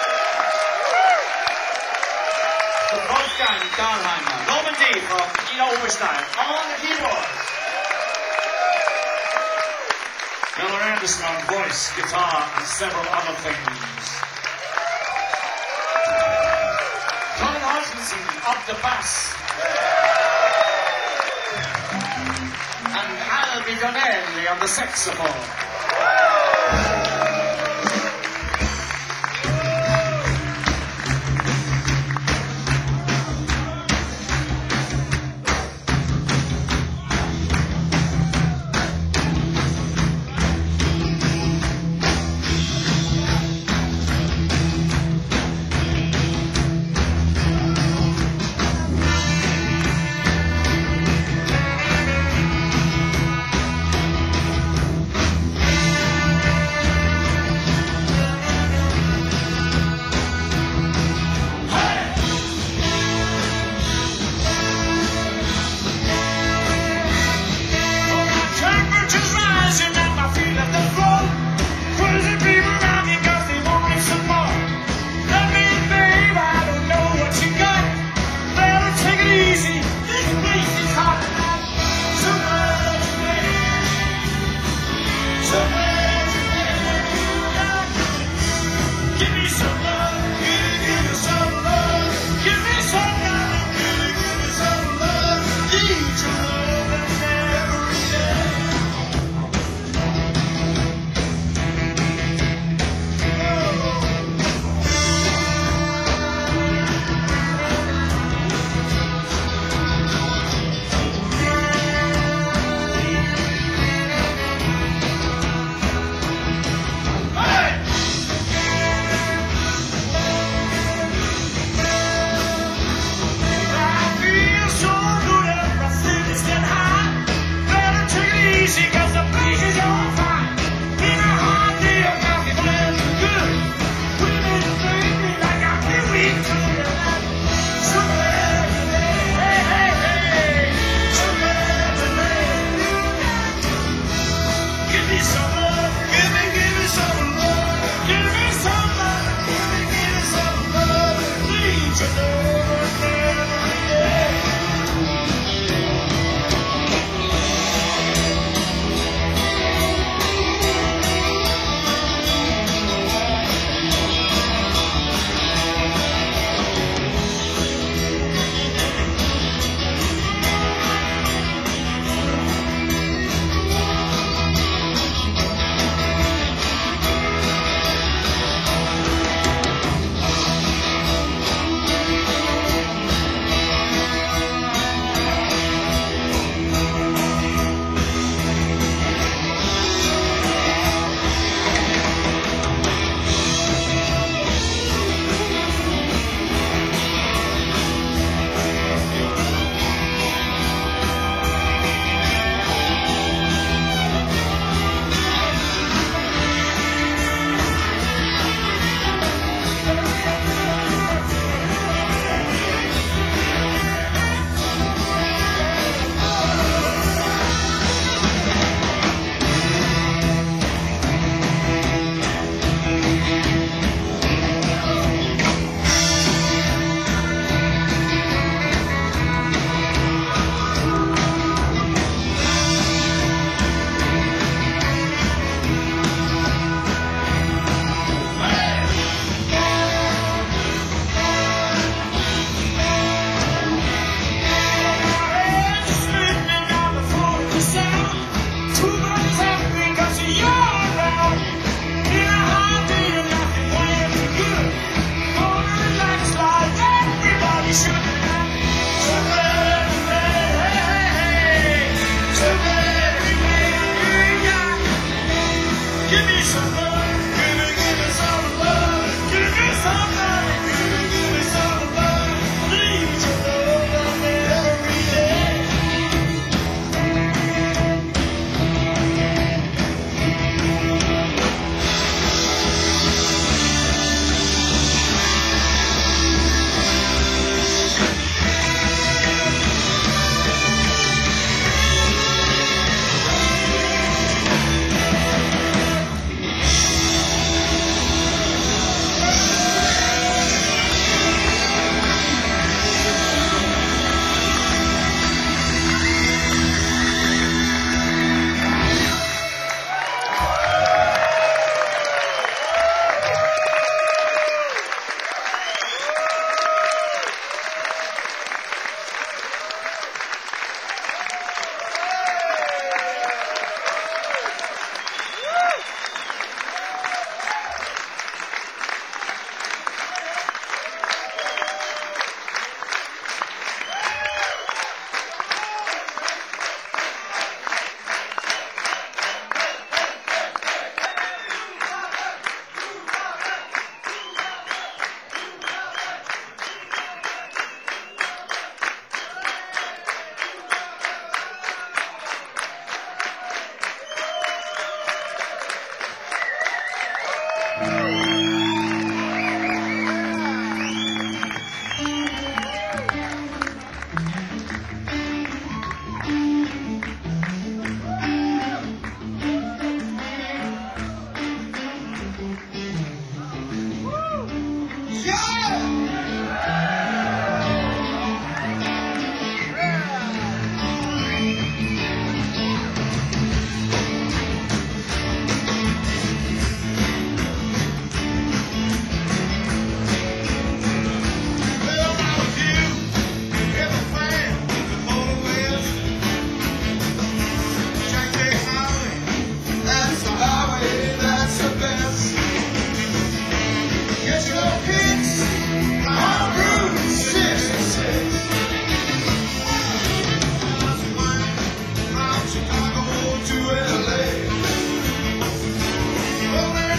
Mr. Wolfgang Dahlheimer, Normandy from Ida Oberstein, on the keyboard. Miller Anderson on voice, guitar, and several other things. Colin Hodgkinson up the bass. And Al Bigonelli on the saxophone.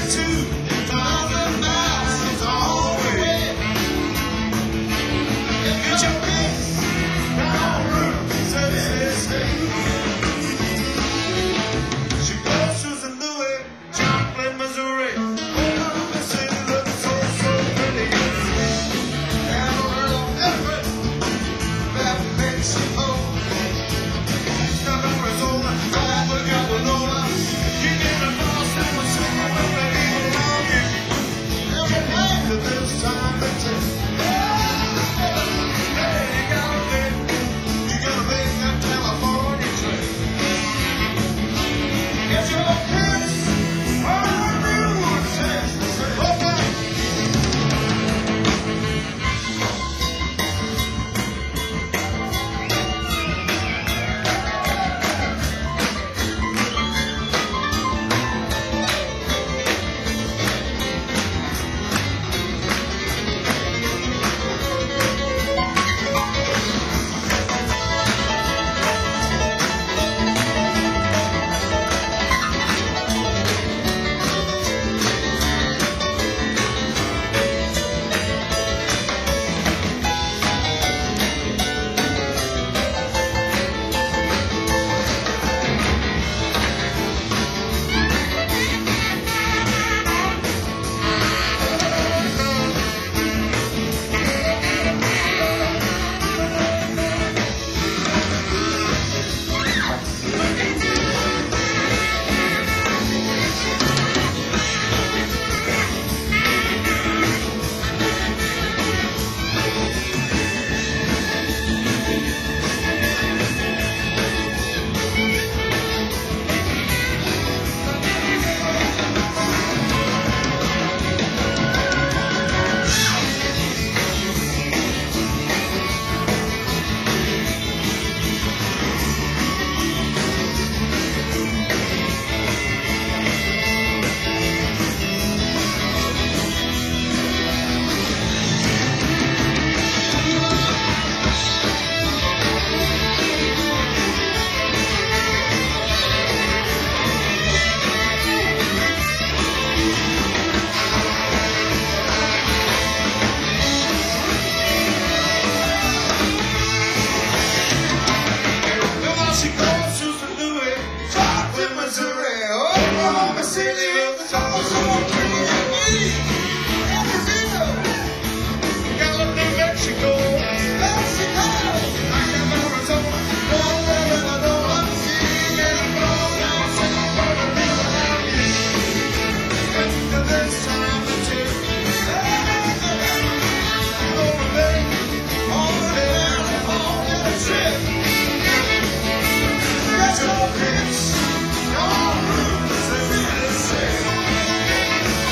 2,000 miles all the way. Get your fix down Route 66. She goes to St. Louis, Joplin, Missouri. Oklahoma City looks so pretty. Amarillo, Everett, Bath, Mexico. Stuff Arizona, Alabama, Galvanola. You get a boss that was singing with the evil on you. Every night at this time it's a hey, you gotta make that California trip. Get your kids on Route 66. Okay. She goes to St. Louis, Joplin, Missouri, Oklahoma City, Oklahoma, so pretty. Gallup, New Mexico, Mexico, Arizona, Illinois, this time to take over there, all the trip. Get your fix on Route 66.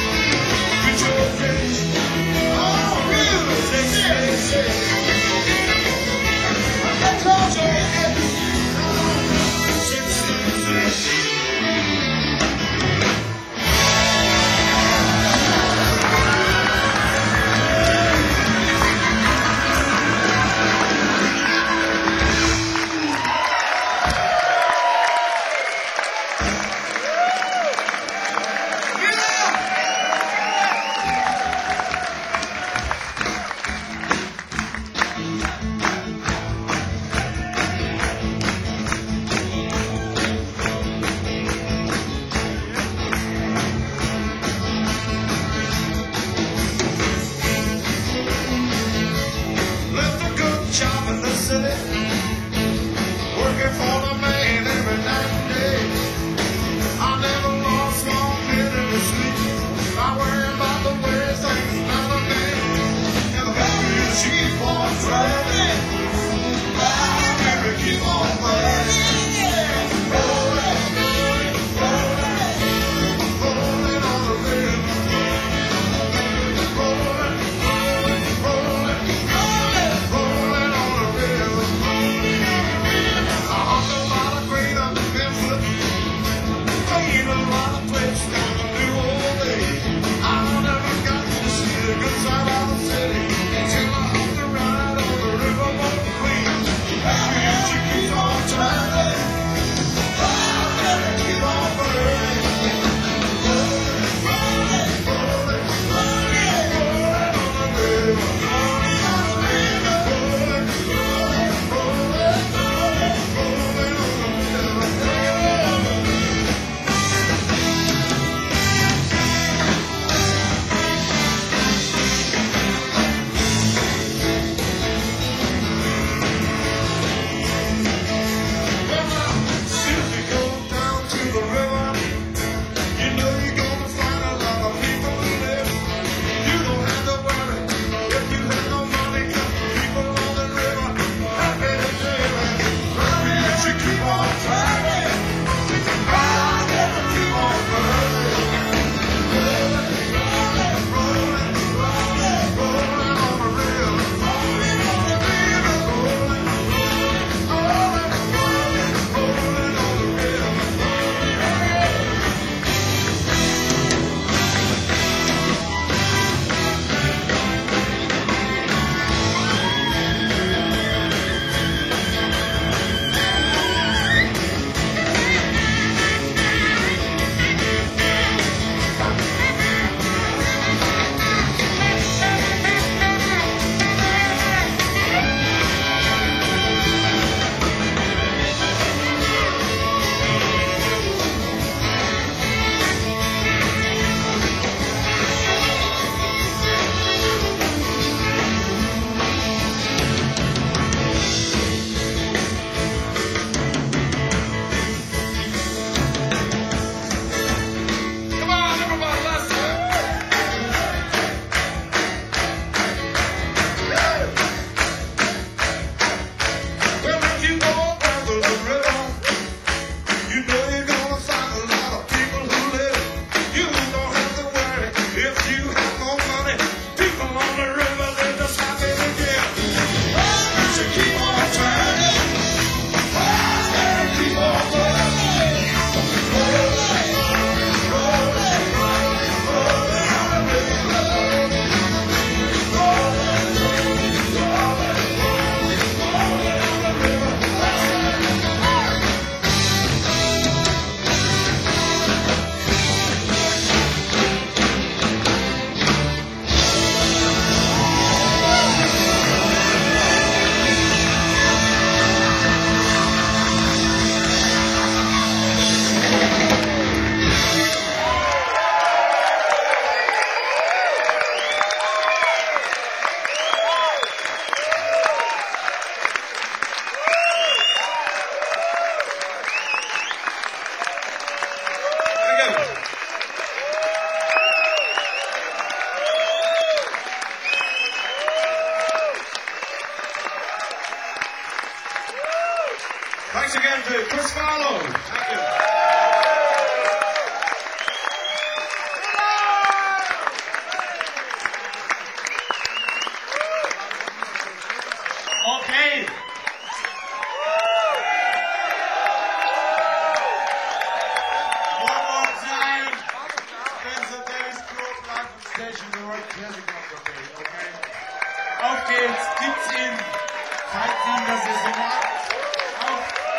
Station the Rock Classic Rock Café, okay? Auf geht's, gibt's ihn. Zeigt ihm, dass ihr so macht. Auf.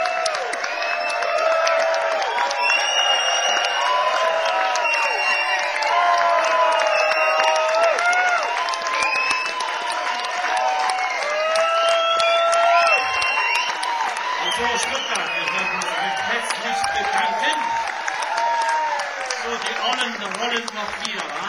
So, Stuttgart, wir werden uns recht herzlich bedanken. So, die Ollen rollen noch wieder, wa?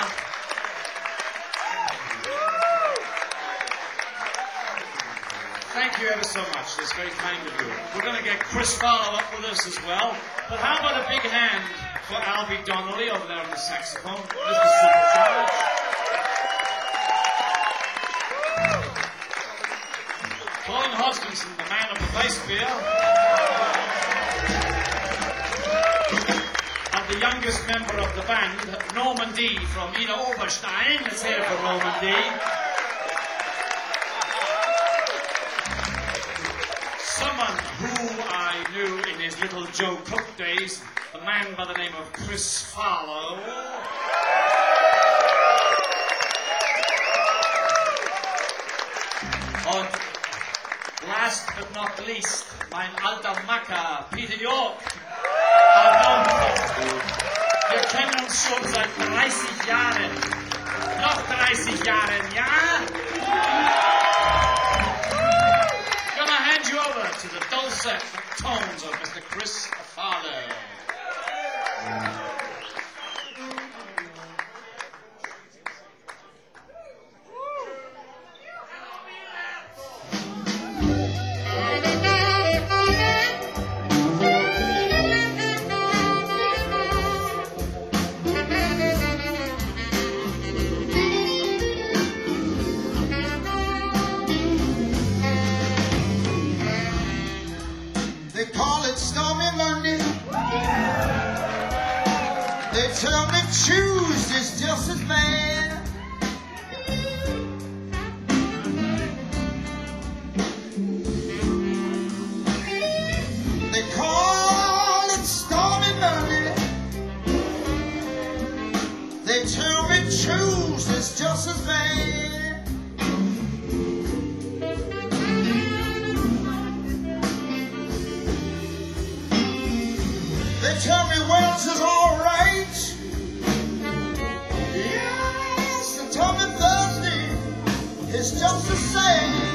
Thank you ever so much. That's very kind of you. We're going to get Chris Farlow up with us as well. But how about a big hand for Albie Donnelly over there on the saxophone? Mr. Supercharge. Colin Hodgkinson, the man of the bass beer. And the youngest member of the band, Norman D. from Ida Oberstein. Let's hear it for Norman D. Someone who I knew in his Little Joe Cook days, a man by the name of Chris Farlow. And last but not least, mein alter Macker, Peter York. Wir kennen uns schon seit 30 Jahren. Noch 30 Jahren, ja? Gonna hand you over to the dulcet tones of Mr. Chris Farlow. They call it Stormy Monday. They tell me Tuesday's just as bad. They call it Stormy Monday. They tell me Tuesday's just as bad. They tell me Wednesday's all right. Yes, they tell me Thursday is just the same.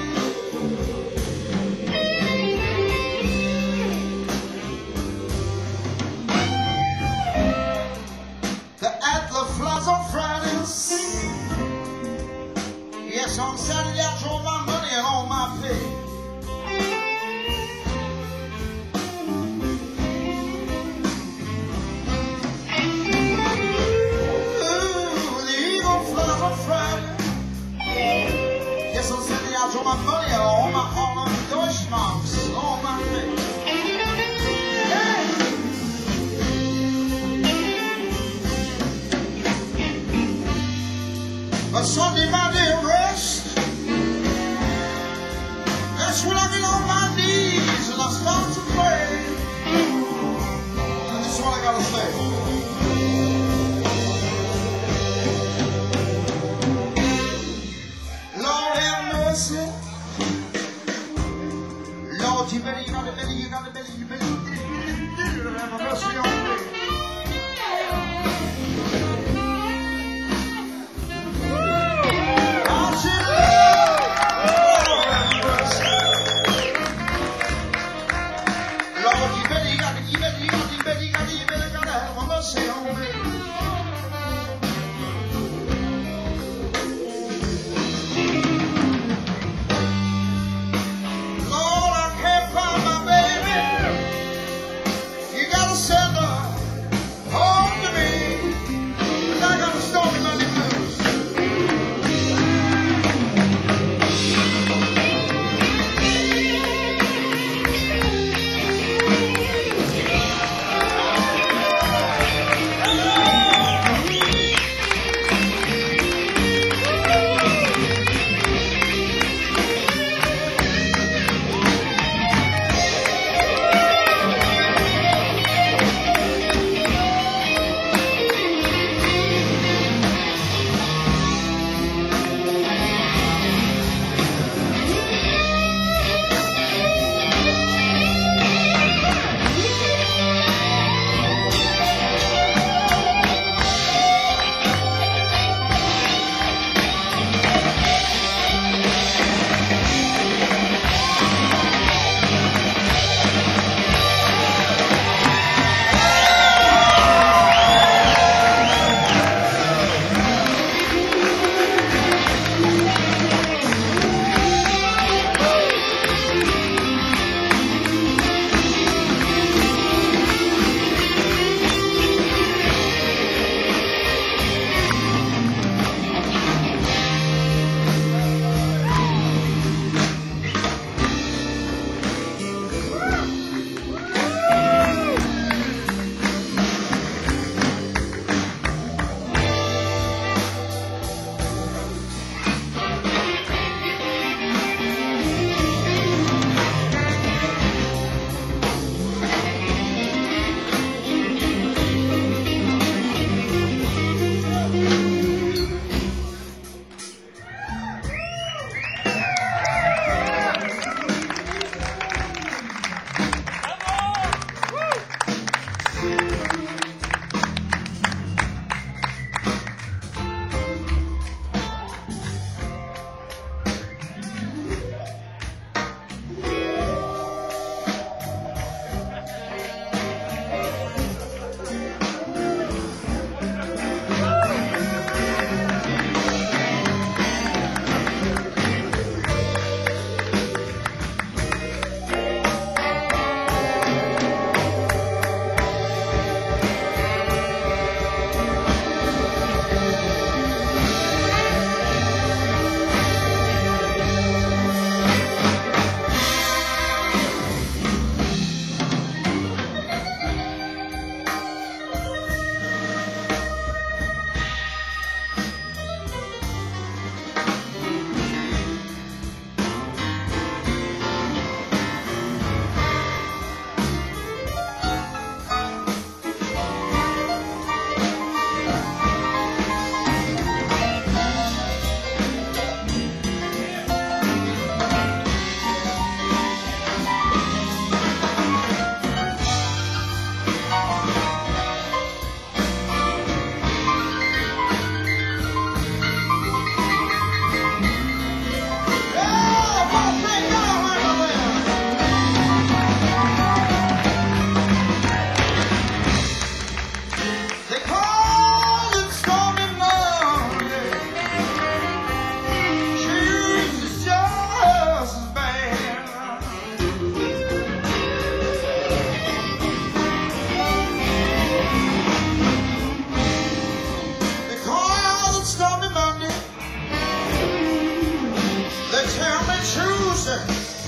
The Adler flies on Fridays. Yes, on Saturday I draw my money and all my pay. Yes, I'm sending out all my money, all my Deutschmarks, all my things. Hey! But Sunday, my day of rest, that's when I get on my knees and I start to pray. That's what I gotta say. Lord have mercy. Lord, you better, you gotta better, you gotta better, you better have mercy on me.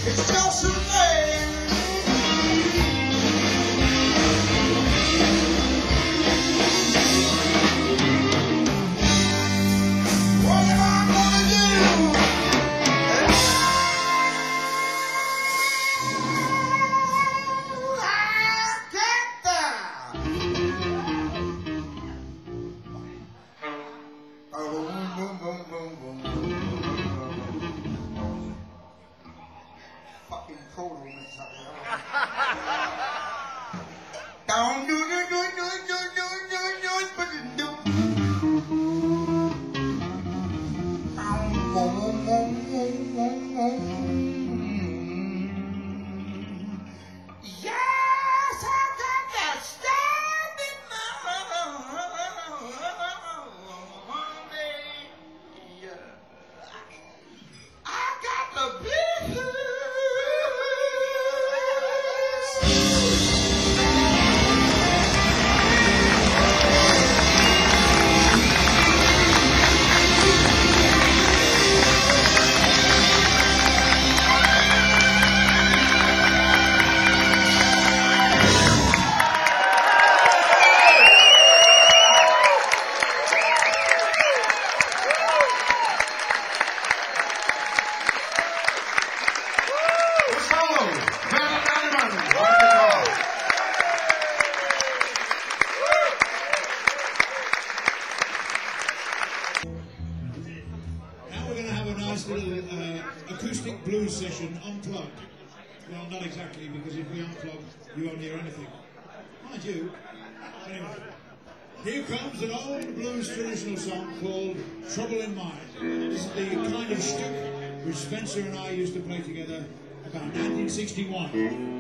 It's just a name. What am I gonna do? I get fucking proto mix up there. Down do do do do do do do do do do. Yes, I got that standing money. I got the blues. Now we're going to have a nice little acoustic blues session unplugged. Well, not exactly, because if we unplug, you won't hear anything. Mind you. Anyway, here comes an old blues traditional song called Trouble in Mind. This is the kind of shtick which Spencer and I used to play together about 1961.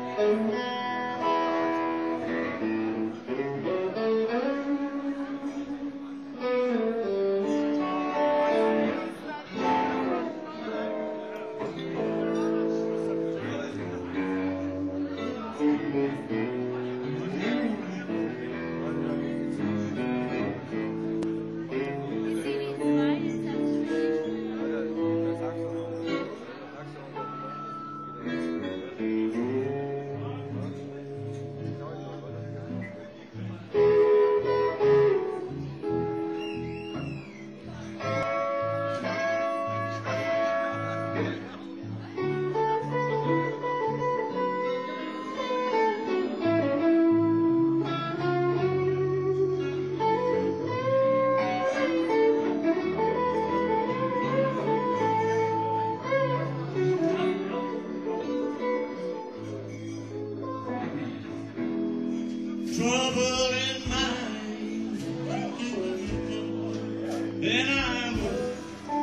Trouble in mind, and I would,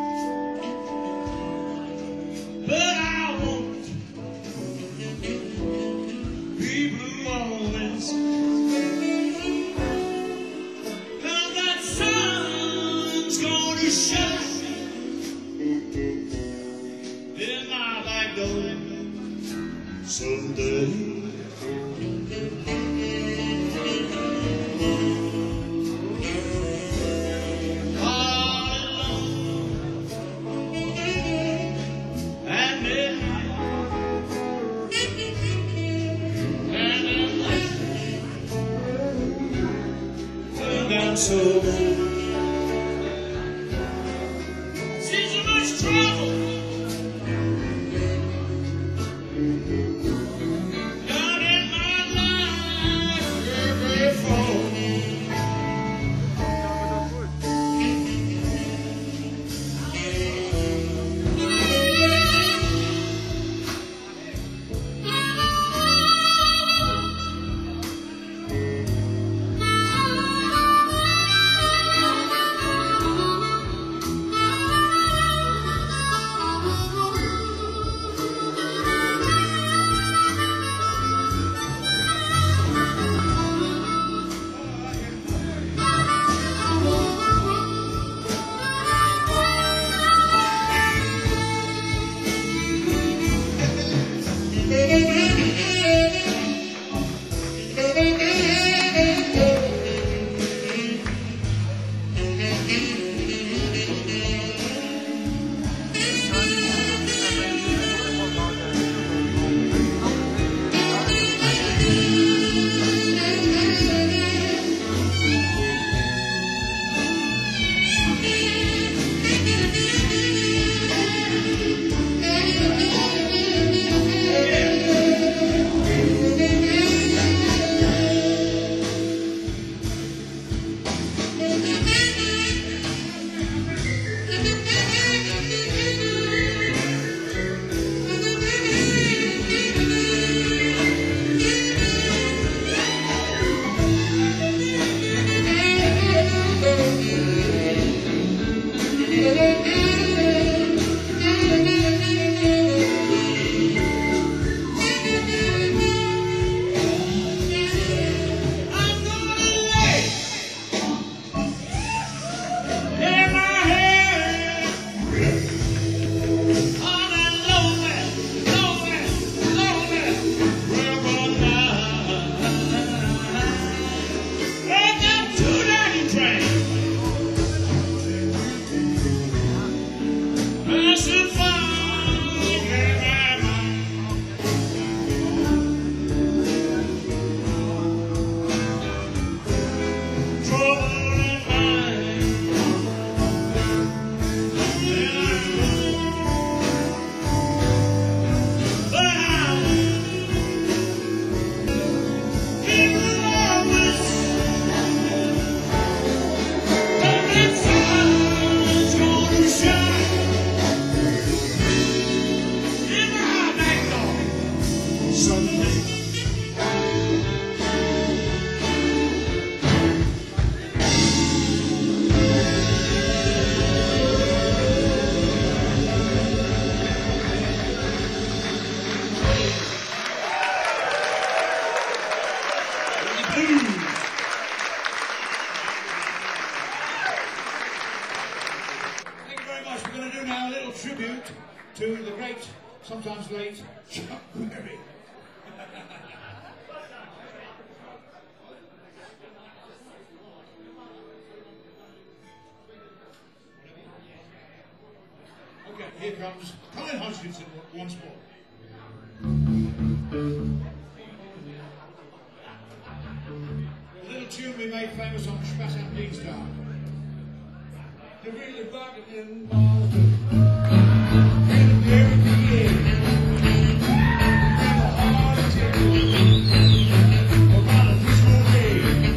but I won't be blue always. 'Cause that sun's gonna shine in my back door someday. So see so much trouble done in my life before. little tribute to the great, sometimes late, Chuck Berry. Okay, here comes Colin Hodgkinson once more. A little tune we made famous on Spass and Dienstag. They're really bugging in Boston. And everything is. And a heart attack. About a peaceful day.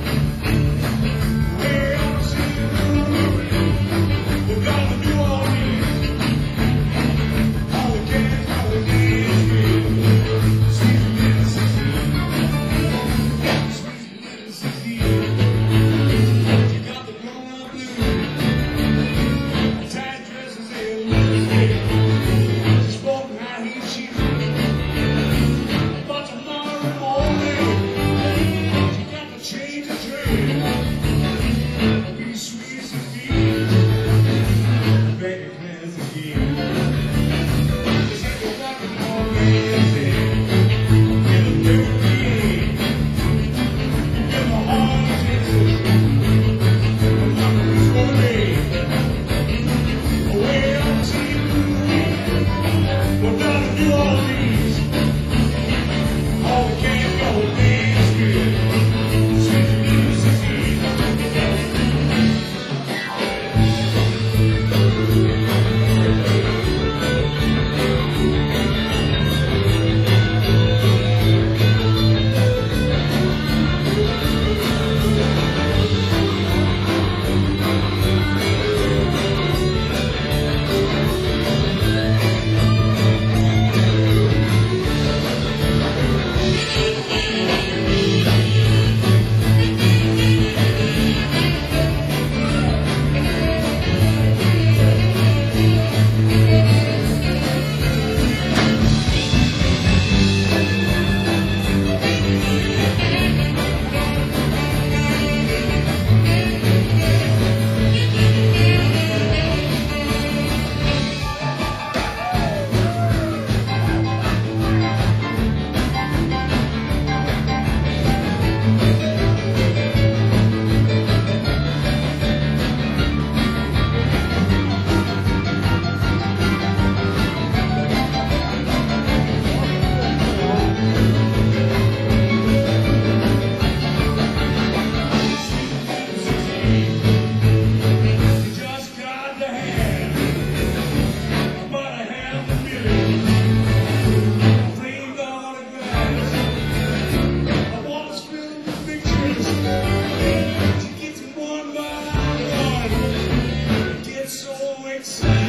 Well, see you moving. We're gonna do all this. All we can is real. Sweet little 16. Sweet little 16. You got the grown-up blues. Tight dresses and smoking high heat shoes. But tomorrow morning, you got to change the train. Be sweet as me, baby, class again. Cause if you're rocking all crazy, in a dirty end, in the heart of Texas, I'm not a peaceful day. Well, see you, we're gonna do all these. All we can go is good. Sweet little 16. Just got the hand, about a $500,000. Framed autographs, I want to spill the pictures. She gets them one by one, get so excited.